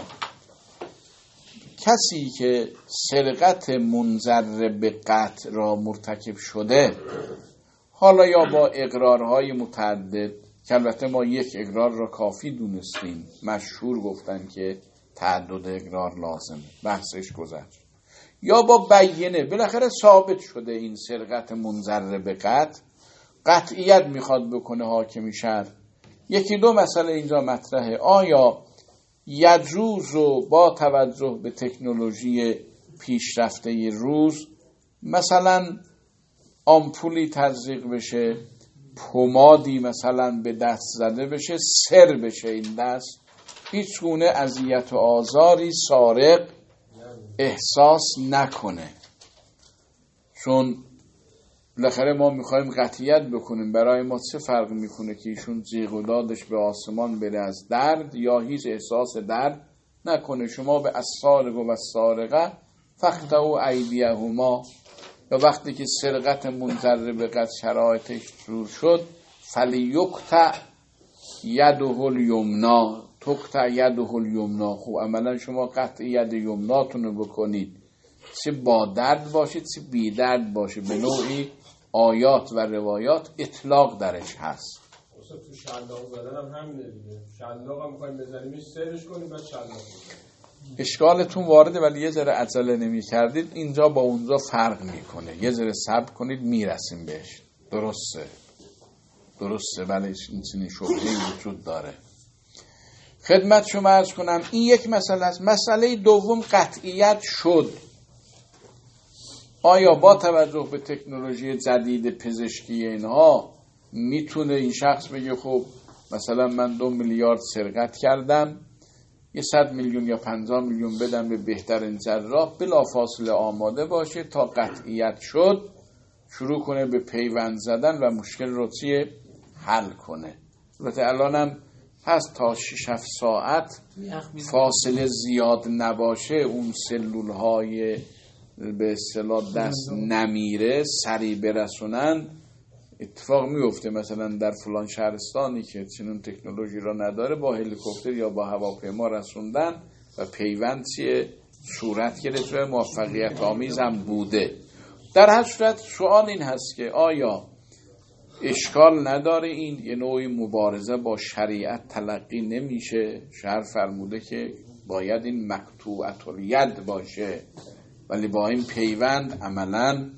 کسی که سرقت منجر به قطع را مرتکب شده، حالا یا با اقرارهای متعدد که البته ما یک اقرار را کافی دونستیم، مشهور گفتن که تعدد اقرار لازمه، بحثش گذشت، یا با بیینه بالاخره ثابت شده این سرقت منجر به قطع، قطعیت میخواد بکنه حاکم شهر. یکی دو مسئله اینجا مطرحه. آیا یجوز و با توجه به تکنولوژی پیشرفته روز مثلا آمپولی تزریق بشه، پمادی مثلا به دست زده بشه، سر بشه این دست، هیچ گونه اذیت و آزاری سارق احساس نکنه؟ چون بالاخره ما میخوایم قطعیت بکنیم. برای ما چه فرق میکنه که ایشون جیغ و دادش به آسمان بره از درد یا هیچ احساس درد نکنه؟ شما به السارق و السارقه فاقطعوا ایدیهما، یا وقتی که سرقت منجر به قطع شرایطش شروع شد، فلیقطع یده الیمنا، تقطع یده الیمنا. خب عملا شما قطع ید یمناتون رو بکنید، چه با درد باشید چه بی درد باشه، به نوعی آیات و روایات اطلاق درش هست. استاد تو شلاق زدن هم همینه دیگه. شلاق هم می‌خوایم بزنیم سرش کنیم بعد شلاق بزنیم. اشکالتون وارده ولی یه ذره عجله نمی کردید. اینجا با اونجا فرق میکنه. یه ذره صبر کنید میرسیم بهش. درسته درسته ولی این چنین شبهه‌ای وجود داره. خدمت شما عرض کنم این یک مسئله است. مسئله دوم قطعیت شد. آیا با توجه به تکنولوژی جدید پزشکی اینها میتونه این شخص بگه خب مثلا من دو میلیارد سرقت کردم یه صد میلیون یا پنجاه میلیون بدم به بهترین جراح، بلافاصله آماده باشه تا قطعیت شد شروع کنه به پیوند زدن و مشکل رو چیه حل کنه. البته الانم هست تا شش هفت ساعت فاصله زیاد نباشه اون سلول های به اصطلاح دست نمیره سریع برسونن اتفاق میفته. مثلا در فلان شهرستانی که چنین تکنولوژی را نداره با هلیکوپتر یا با هواپیما رسوندن و پیوند چیه صورت گرفت و موفقیت آمیز هم بوده. در هر صورت سوال این هست که آیا اشکال نداره این یه نوعی مبارزه با شریعت تلقی نمیشه؟ شرع فرموده که باید این مقطوعة الید باشه ولی با این پیوند عملاً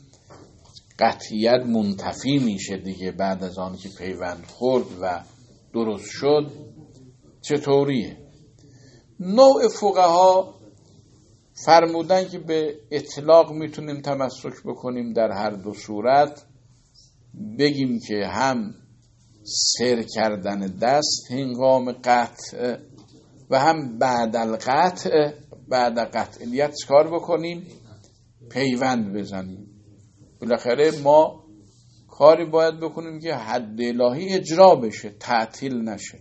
قطعیت منتفی میشه دیگه بعد از آن که پیوند خورد و درست شد. چطوریه؟ نوع فقها فرمودن که به اطلاق میتونیم تمسک بکنیم در هر دو صورت. بگیم که هم سر کردن دست هنگام قطع و هم بعد القطع بعد قطعیت کار بکنیم پیوند بزنیم. بالاخره ما کاری باید بکنیم که حد الهی اجرا بشه تعطیل نشه.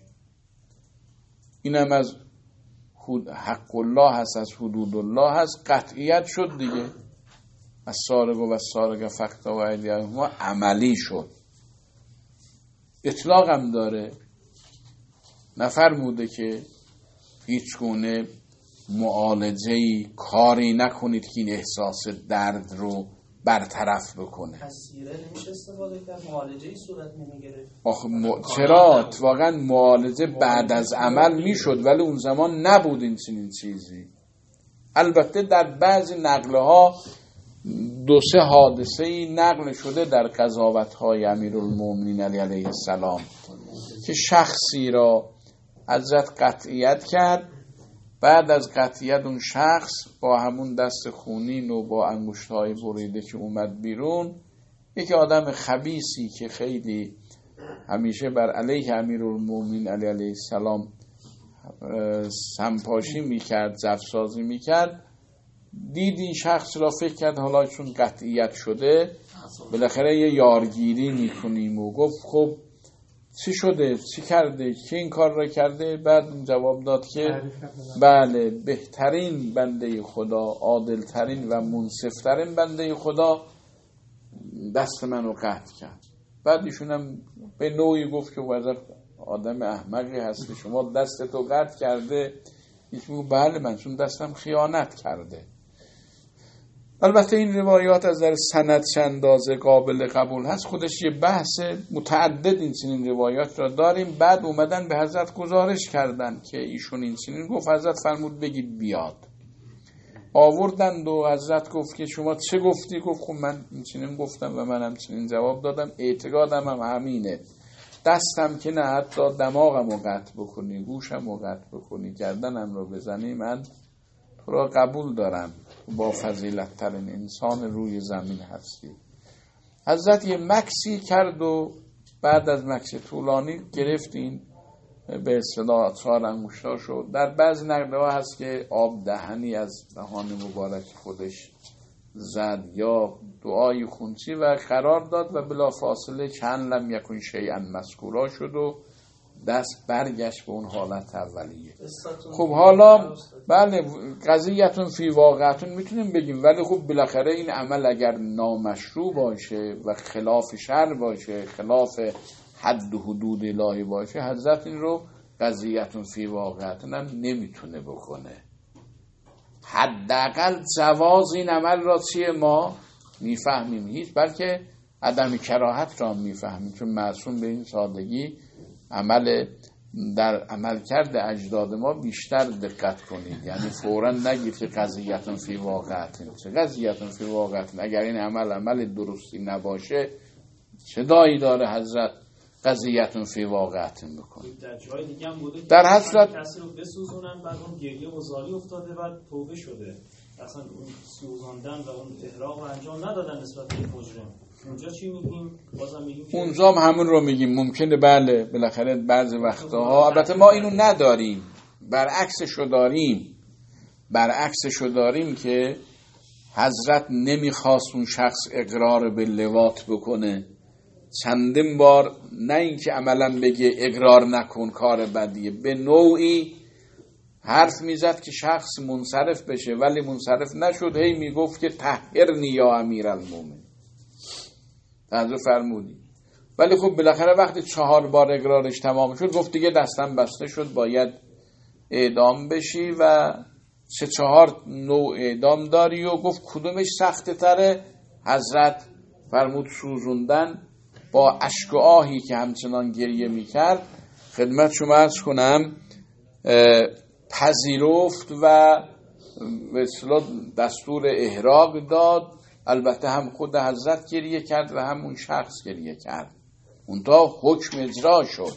اینم از حق الله هست از حدود الله هست. قطعیت شد دیگه از سارق و سارق فقطع و ایدیهما عملی شد. اطلاق هم داره نفرموده که هیچ گونه معالجه‌ای کاری نکنید که این احساس درد رو برطرف بکنه. از سیره نمیشه استفاده کرد معالجه‌ای صورت نمیگیره. آخه م... چرا واقعا معالجه بعد از عمل میشد ولی اون زمان نبود این چنین چیزی. البته در بعضی نقله ها دو سه حادثه‌ای نقل شده در قضاوت‌های امیرالمومنین علی علیه السلام که شخصی را حضرت قطعیت کرد. بعد از قطعیت اون شخص با همون دست خونین و با انگشت‌های بریده که اومد بیرون یک آدم خبیثی که خیلی همیشه بر علیه امیرالمومنین علی علیه السلام سمپاشی میکرد زفسازی میکرد دید این شخص را فکر کرد حالا چون قطعیت شده بالاخره یه یارگیری میکنیم و گفت خب چی شده چی کرده کی این کار را کرده؟ بعد جواب داد که بله بهترین بنده خدا عادلترین و منصفترین بنده خدا دست منو قطع کرد. بعد ایشون هم به نوعی گفت که وزر آدم احمقی هستی شما دستتو قطع کرده. ایشون بله من چون دستم خیانت کرده. البته این روایات از در سند چندازه قابل قبول هست. خودش یه بحث متعدد این چنین روایات را داریم. بعد اومدن به حضرت گزارش کردن که ایشون این چنین گفت. حضرت فرمود بگید بیاد. آوردند و حضرت گفت که شما چه گفتی؟ گفت خب من این چنین گفتم و من هم چنین جواب دادم. اعتقادم هم همینه. دستم که نه حتی دماغم رو قطع بکنی گوشم رو قطع بکنی گردنم رو بزنی من تو را قبول دارم با فضیلت ترین انسان روی زمین هستی. حضرت یه مکسی کرد و بعد از مکس طولانی گرفتین به اصطلاح چهار انگشتا شد. در بعض نقله ها هست که آب دهنی از دهان مبارک خودش زد یا دعای خونچی و قرار داد و بلا فاصله چند لم یکن شیئا مذکورا شد و دست برگشت به اون حالت اولیه. خب حالا بله قضیتون فی واقعتون میتونیم بگیم ولی خب بالاخره این عمل اگر نامشروع باشه و خلاف شرع باشه خلاف حد و حدود الهی باشه حضرت این رو قضیتون فی واقعتون هم نمیتونه بکنه. حداقل جواز این عمل را چیه ما میفهمیم هیچ بلکه عدم کراهت را میفهمیم چون معصوم به این سادگی عمل در عملکرد اجداد ما بیشتر دقت کنید. یعنی فوراً نگید که قضیتون فی واقعتن. چه قضیتون فی واقعتن؟ اگر این عمل عمل درستی نباشه چه دایی داره حضرت قضیتون فی واقعتن بکنید؟ در جای دیگه هم بوده در هر صورت کسی رو بسوزونن، بعد اون گریه و زاری افتاده، بعد توبه شده، اصلا اون سوزاندن و اون احراق رو انجام ندادن نسبت به مجرم. اونجا چی میگیم؟ بازم میگیم اونجا هم همون رو میگیم. ممکنه بله بالاخره بعضی وقتها، البته ما اینو نداریم، برعکسش رو داریم. برعکسش رو داریم که حضرت نمیخواست اون شخص اقرار به لواط بکنه. چندین بار نه اینکه عملا بگه اقرار نکن کار بدیه، به نوعی حرف میزد که شخص منصرف بشه، ولی منصرف نشد. هی میگفت که طهرنی یا امیرالمومنین، حضرت فرمودی. ولی خب بالاخره وقتی چهار بار اقرارش تمام شد گفت دیگه دستم بسته شد، باید اعدام بشی و سه چهار نوع اعدام داری. و گفت کدومش سخته تره؟ حضرت فرمود سوزوندن. با اشک و آهی که همچنان گریه میکرد خدمت شما عرض کنم پذیرفت و به اصطلاح دستور احراق داد. البته هم خود حضرت گریه کرد و هم اون شخص گریه کرد. اونتا حکم اجرا شد،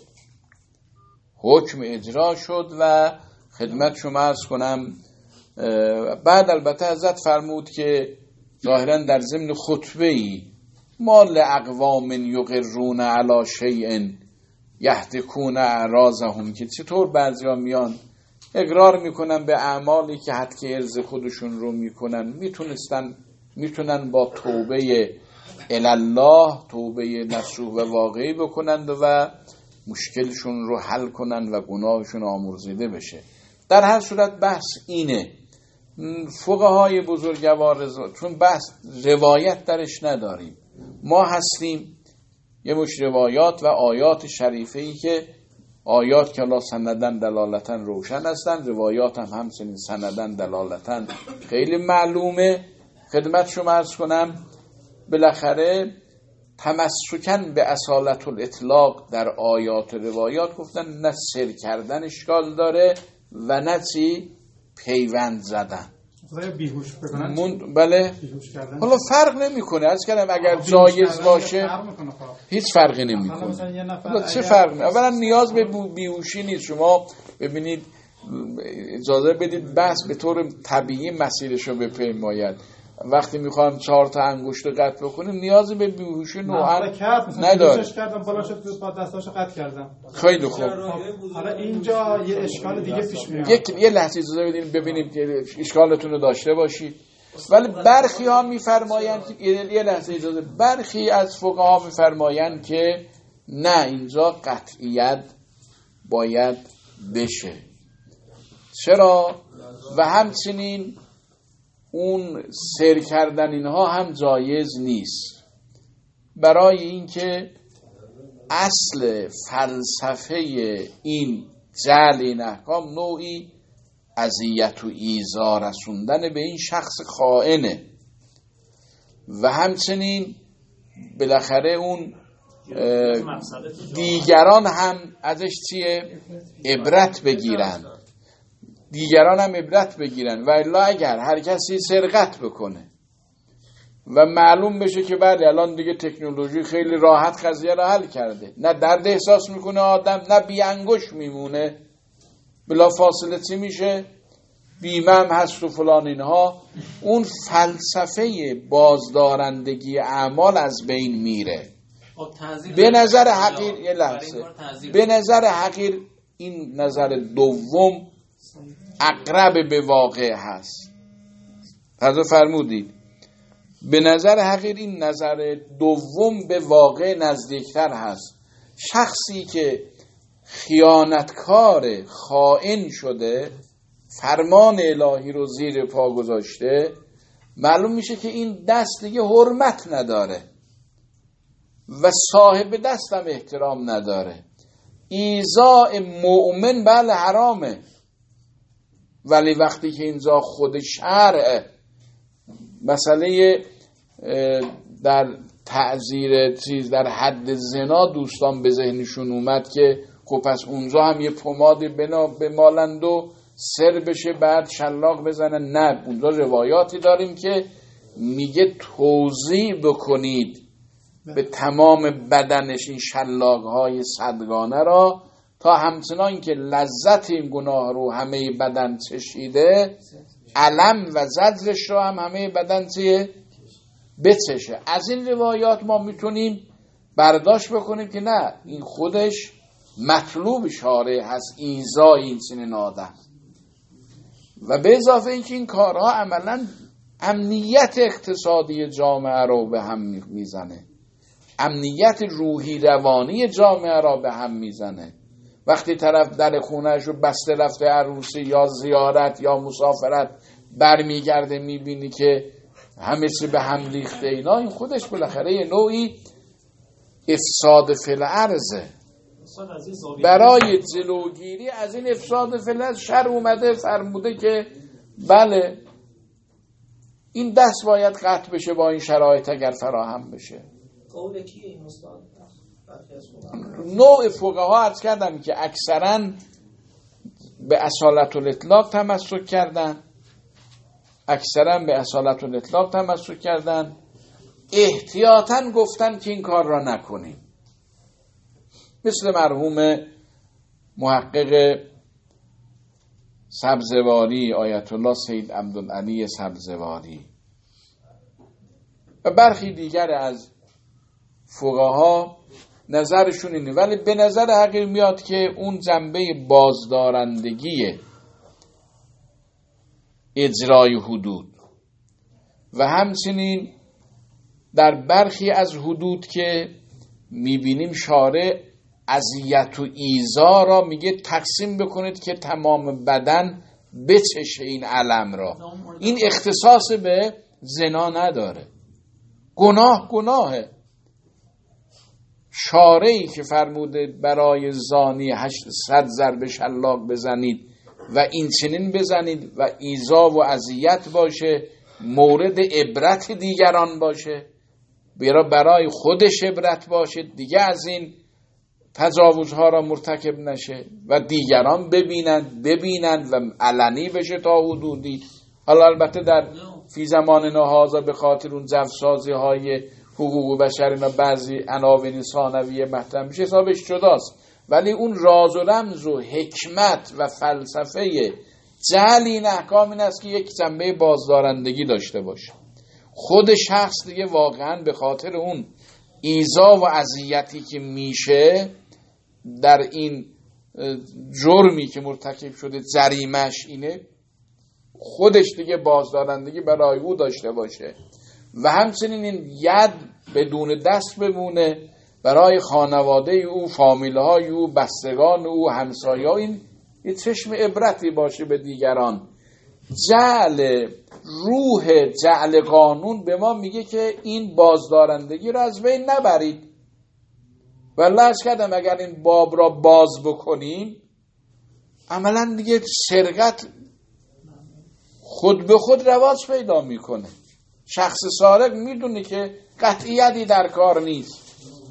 حکم اجرا شد و خدمت شما عرض کنم بعد البته حضرت فرمود که ظاهرا در ضمن خطبه‌ای ما لاقوام یقرون علی شیء یهتکون اعراضهم، که چطور بعضیا میان اقرار میکنن به اعمالی که حد ارز خودشون رو میکنن، میتونستن میتونن با توبه الله، توبه نصوح و واقعی بکنند و مشکلشون رو حل کنن و گناهشون آمرزیده بشه. در هر صورت بحث اینه، فقهای بزرگوار، چون بحث روایت درش نداریم، ما هستیم یه مش روایات و آیات شریفه‌ای که آیات که الله سندن دلالتاً روشن هستن، روایات هم همچنین سندن دلالتاً خیلی معلومه. خدمت شما عرض کنم بالاخره تمسکن به اصالت الاطلاق در آیات و روایات گفتن نه سر کردن اشکال داره و نه چی پیوند زدن. بیهوش بکنن من... بله بیهوش کردن حالا فرق نمیکنه. از کردم اگر جایز باشه هیچ فرقی نمیکنه. چه فرق می؟ اولا نیاز به بیهوشی نیست. شما ببینید اجازه بدید بحث به طور طبیعی مسیرش رو بپیماید. وقتی میخوام چهار تا انگشت رو قطع بکنیم نیازی به بیهوشی نوعا نداره. کردم بالا شد با دستاشو قطع کردم. خیلی خوب. حالا اینجا یه اشکال دیگه پیش میاد. یک یه لحظه اجازه بدین ببینیم که اشکالتون رو داشته باشید. ولی برخی ها میفرمایند که یه لحظه اجازه، برخی از فقها میفرمایند که نه اینجا قطعیت باید بشه. چرا؟ و همچنین اون سر کردن اینها هم جایز نیست، برای اینکه اصل فلسفه این جعل این احکام نوعی اذیت و ایذا رسوندن به این شخص خائنه و همچنین بالاخره اون دیگران هم ازش چیه؟ عبرت بگیرن، دیگران هم عبرت بگیرن. و الا اگر هر کسی سرقت بکنه و معلوم بشه که بعد الان دیگه تکنولوژی خیلی راحت قضیه را حل کرده، نه درد احساس میکنه آدم، نه بی انگشت میمونه، بلا فاصله چی میشه؟ بیمه هم هست و فلان اینها، اون فلسفه بازدارندگی اعمال از بین میره. به نظر حقیر یه لحظه به نظر حقیر این نظر دوم اقرب به واقع هست. حضرت فرمودید به نظر حقیر این نظر دوم به واقع نزدیکتر هست. شخصی که خیانتکار خائن شده، فرمان الهی رو زیر پا گذاشته، معلوم میشه که این دست دیگه حرمت نداره و صاحب دستم احترام نداره. ایذاء مؤمن بله حرامه، ولی وقتی که اینجا خود شرع مسئله در تعزیر چیز در حد زنا دوستان به ذهنشون اومد که خب پس اونجا هم یه پماد بنا بمالند و سر بشه بعد شلاق بزنن. نه، اونجا روایاتی داریم که میگه توزیع بکنید به تمام بدنش این شلاق‌های صدگانه را تا همچنان که لذت این گناه رو همه بدن چشیده، علم و زجرش رو هم همه بدن چیه؟ بچشه. از این روایات ما میتونیم برداشت بکنیم که نه، این خودش مطلوب شارع هست، ایذای این چنین آدم. و به اضافه اینکه این کارها عملا امنیت اقتصادی جامعه رو به هم میزنه، امنیت روحی روانی جامعه را به هم میزنه. وقتی طرف در خونهش رو بسته رفته عروسی یا زیارت یا مسافرت برمیگرده میبینی که همه چی به هم ریخته، اینا این خودش بالاخره یه نوعی افساد فی الارضه. برای جلوگیری از این افساد فی الارض شرع اومده فرموده که بله این دست باید قطع بشه با این شرایط اگر فراهم بشه. قول کیه این استاد؟ نوع فقها عرض کردم که اکثرا به اصالت الاطلاق تمسک کردن، اکثرا به اصالت الاطلاق تمسک کردن، احتیاطاً گفتن که این کار را نکنیم. مثل مرحوم محقق سبزواری آیت الله سید عبدالعلی سبزواری و برخی دیگر از فقها نظرشون اینه، ولی به نظر حقیر میاد که اون جنبه بازدارندگی اجرای حدود و همچنین در برخی از حدود که میبینیم شارع اذیت و ایذا را میگه تقسیم بکنید که تمام بدن بچشه این علم را. این اختصاص به زنا نداره، گناه گناهه. شارعی که فرموده برای زانی هشتصد ضرب شلاق بزنید و این چنین بزنید و ایذا و اذیت باشه، مورد عبرت دیگران باشه، برای خودش عبرت باشه، دیگه از این تجاوزها را مرتکب نشه و دیگران ببینند ببینند و علنی بشه تا حدودی. حالا البته در فی زمان هذا به خاطر اون جوسازی های حقوق بشر اینا بعضی عناوین ثانویه مطرح میشه، حسابش جداست، ولی اون راز و رمز و حکمت و فلسفه جعل این احکام این است که یک جنبه بازدارندگی داشته باشه. خود شخص دیگه واقعا به خاطر اون ایذا و اذیتی که میشه در این جرمی که مرتکب شده، جریمش اینه، خودش دیگه بازدارندگی برای او داشته باشه و همچنین این ید بدون دست بمونه برای خانواده او، فامیلهای او، بستگان او، همسایه ها، این یه چشم عبرتی باشه به دیگران. جعل روح جعل قانون به ما میگه که این بازدارندگی رو از بین نبرید. والله از کردم اگر این باب را باز بکنیم عملا دیگه سرقت خود به خود رواج پیدا میکنه. شخص سارق میدونه که قطعیتی در کار نیست،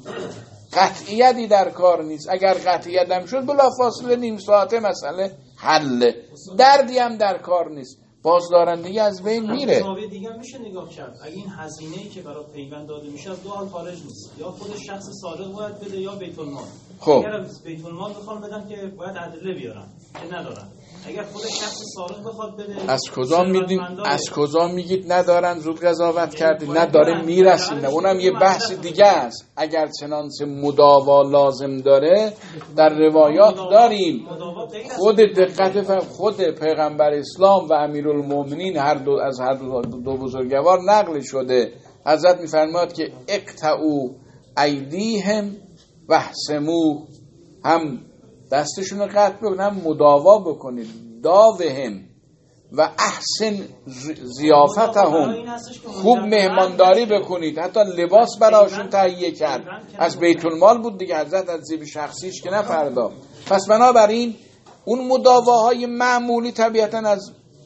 قطعیتی در کار نیست. اگر قطعیت هم شد بلافاصله نیم ساعته مسئله حله، دردی هم در کار نیست، بازدارندگی از بین میره. زاویه دیگه میشه نگاه کرد، اگه این هزینه‌ای که برای پیوند داده میشه از دو حال خارج نیست، یا خود شخص سارق باید بده یا بیت المال. خب اگر بیت المال بخوام بدم که باید ادله بیارم که ندارن. اگر خود شخص سارق بخواد بده، از کجا میدین؟ از کجا میگید ندارن؟ زود قضاوت کردید نداره میرسید. نه اونم یه بحث دیگه است. اگر چنانچه مداوا لازم داره در روایات داریم. خود دقت خود پیغمبر اسلام و امیرالمومنین هر دو از هر دو, دو بزرگوار نقل شده، حضرت میفرماد که اقطعوا ایدیهم واحسموا، هم دستشون رو قطع بکنید هم مداوا بکنید، داوهم و احسن زیافتهم، خوب مهمانداری بکنید، حتی لباس براشون تهیه کرد. از بیت المال بود دیگه، حضرت از جیب شخصیش که نپرداخت. پس بنابراین اون مداواهای معمولی طبیعتا از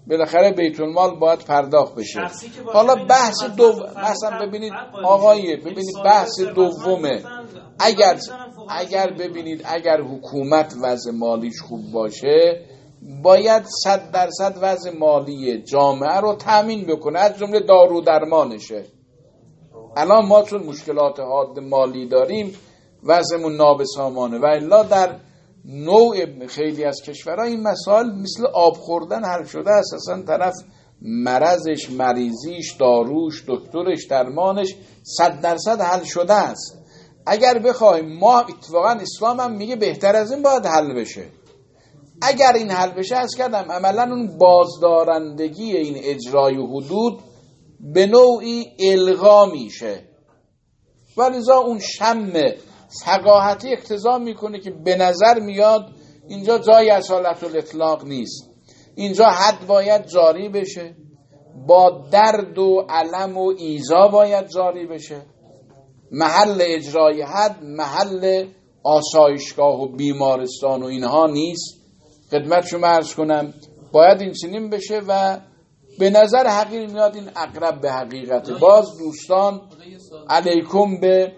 بالاخره بیت المال باید پرداخت بشه. حالا بحث دو مثلا ببینید آقای ببینید بحث دومه، اگر اگر ببینید اگر حکومت وضع مالیش خوب باشه باید صد درصد وضع مالی جامعه رو تامین بکنه، از جمله دارو درمانشه. الان ما چون مشکلات حاد مالی داریم وضعمون نابسامانه، و الا در نوع خیلی از کشورها این مسائل مثل آب خوردن حل شده است. اصلا طرف مرضش، مریضیش، داروش، دکترش، درمانش صد درصد حل شده است. اگر بخوایم ما اتفاقا اسلام هم میگه بهتر از این باید حل بشه. اگر این حل بشه از کردم عملا اون بازدارندگی این اجرای حدود به نوعی الغا میشه، ولذا اون شم فقاهتی اقتضا میکنه که به نظر میاد اینجا جای اصالت الاطلاق نیست، اینجا حد باید جاری بشه، با درد و علم و ایذا باید جاری بشه. محل اجرای حد محل آسایشگاه و بیمارستان و اینها نیست. خدمت شما عرض کنم باید این چنین بشه و به نظر حقیقی میاد این اقرب به حقیقت. باز دوستان علیکم به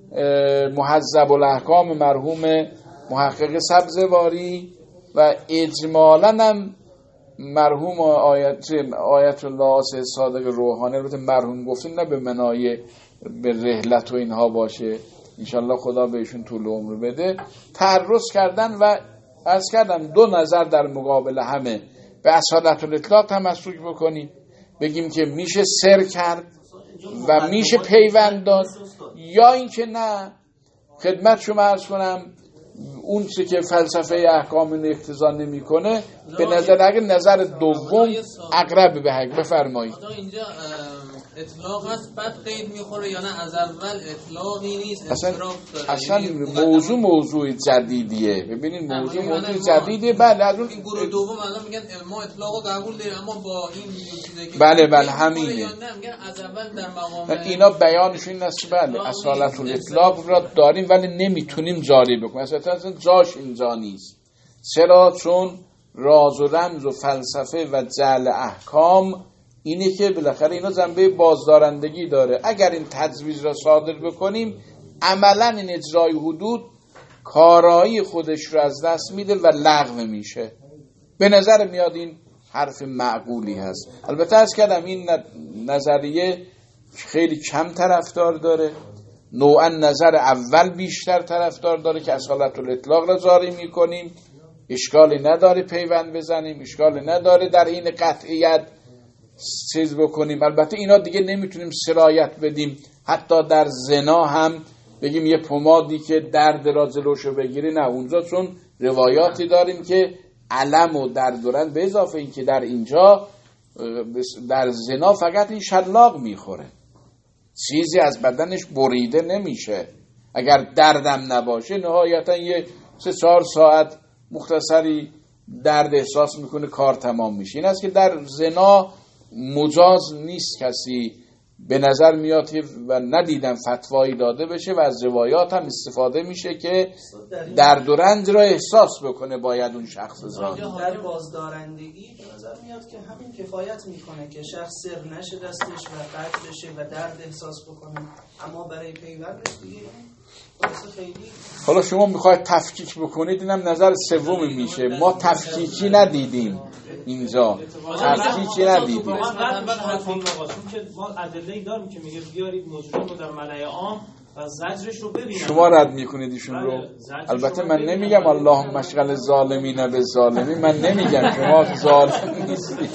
محذب الاحکام مرحوم محقق سبزواری و اجمالاً هم مرحوم آیت آیت الله صادق روحانی، البته مرحوم گفتیم نه به منای به رحلت و اینها باشه، انشالله خدا بهشون طول عمر بده، تعرض کردن و عرض کردم دو نظر در مقابل همه به اصالت الاطلاق تمسک بکنیم، بگیم که میشه سر کرد و میشه پیوند داد، یا اینکه نه خدمت شما عرض کنم اون چی که فلسفه احکام اینو اقتضا نمیکنه به نظر اگه نظر دوم اقرب به حق. بفرمایید. اینجا اطلاق هست بعد قید میخوره یا نه از اول اطلاقی نیست؟ اصلا, اصلا موضوع موضوع جدیدیه. ببینید موضوع موضوع جدیدیه. بله از اون این گروه دوم الان میگن ما اطلاقو قبول داریم اما با این چیزی که بله بله همینه. میگن از اول در مقام اینا بیانشون این است بله اصالت الاطلاق را داریم ولی نمیتونیم جاری بکنیم. اصلا جاش اینجا نیست. چرا؟ چون راز و رمز و فلسفه و جعل احکام اینه که بالاخره اینا جنبه بازدارندگی داره. اگر این تجویز را صادر بکنیم عملا این اجرای حدود کارایی خودش رو از دست میده و لغو میشه. به نظر میاد این حرف معقولی هست. البته از کردم این نظریه خیلی کم طرفدار داره، نوعا نظر اول بیشتر طرفدار داره که اصالت الاطلاق را جاری میکنیم، اشکالی نداره پیوند بزنیم، اشکالی نداره در این قطعیت چیز بکنیم. البته اینا دیگه نمیتونیم سرایت بدیم حتی در زنا هم بگیم یه پمادی که درد را جلوشو بگیره، نه اونجا چون روایاتی داریم که علم و درد دارن، به اضافه این که در اینجا در زنا فقط این شلاق میخوره، چیزی از بدنش بریده نمیشه. اگر دردم نباشه نهایتا یه سه چهار ساعت مختصری درد احساس میکنه کار تمام میشه. این است که در زنا مجاز نیست کسی به نظر میاد و ندیدم فتوایی داده بشه و از روایات هم استفاده میشه که درد و رنج را احساس بکنه باید اون شخص زانی. در بازدارندگی به نظر میاد که همین کفایت میکنه که شخص سر نشه دستش و قطع بشه و درد احساس بکنه، اما برای پیوندش دیگه خیلی. حالا شما میخواید تفکیک بکنید، اینم نظر سومی میشه. ما تفکیکی ندیدیم اینجا، تفکیکی ندیدیم. چون که ما ادله‌ای داریم که میگه بیارید مجرم رو در ملأ عام و زجرش رو ببینن. شما رد میکنید ایشون رو. البته من نمیگم اللهم اشغل الظالمین بالظالمین، من نمیگم شما ظالم نیستید.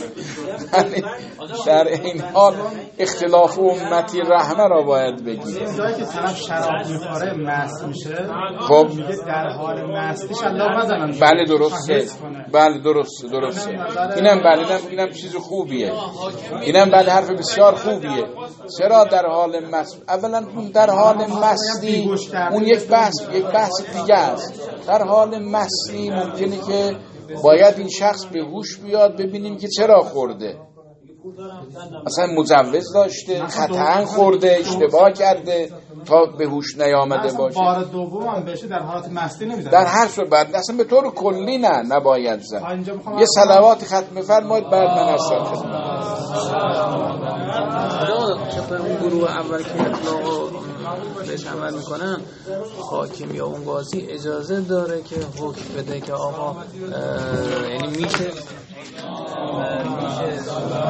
در این حال اختلاف امتی رحمه را باید بگید. جایی که طرف شراب میخوره مست میشه، خب میگه در حال مستی شلاق بزنن. بله درسته، بله درسته درسته. اینم بله اینم اینم چیز خوبیه. اینم بله حرف بسیار خوبیه. چرا در حال مست؟ اولا در حال مستی اون یک بحث یک بحث دیگه است. در حال مستی ممکنه که باید این شخص به هوش بیاد ببینیم که چرا خورده، اصلا مجوز داشته، خطأ خورده، اشتباه کرده، تا به هوش نیامده باشه. بار دوم هم بشه در حالت مستی نمیزنه. در هر صورت بعد اصلا به طور کلی نه نباید زد. یه صلوات ختم فرمایید بعد منصت خدمت. طبق اون گروه اول که اطلاق بهش عمل میکنن، حاکم یا اون قاضی اجازه داره که حکم بده که آقا یعنی میشه میشه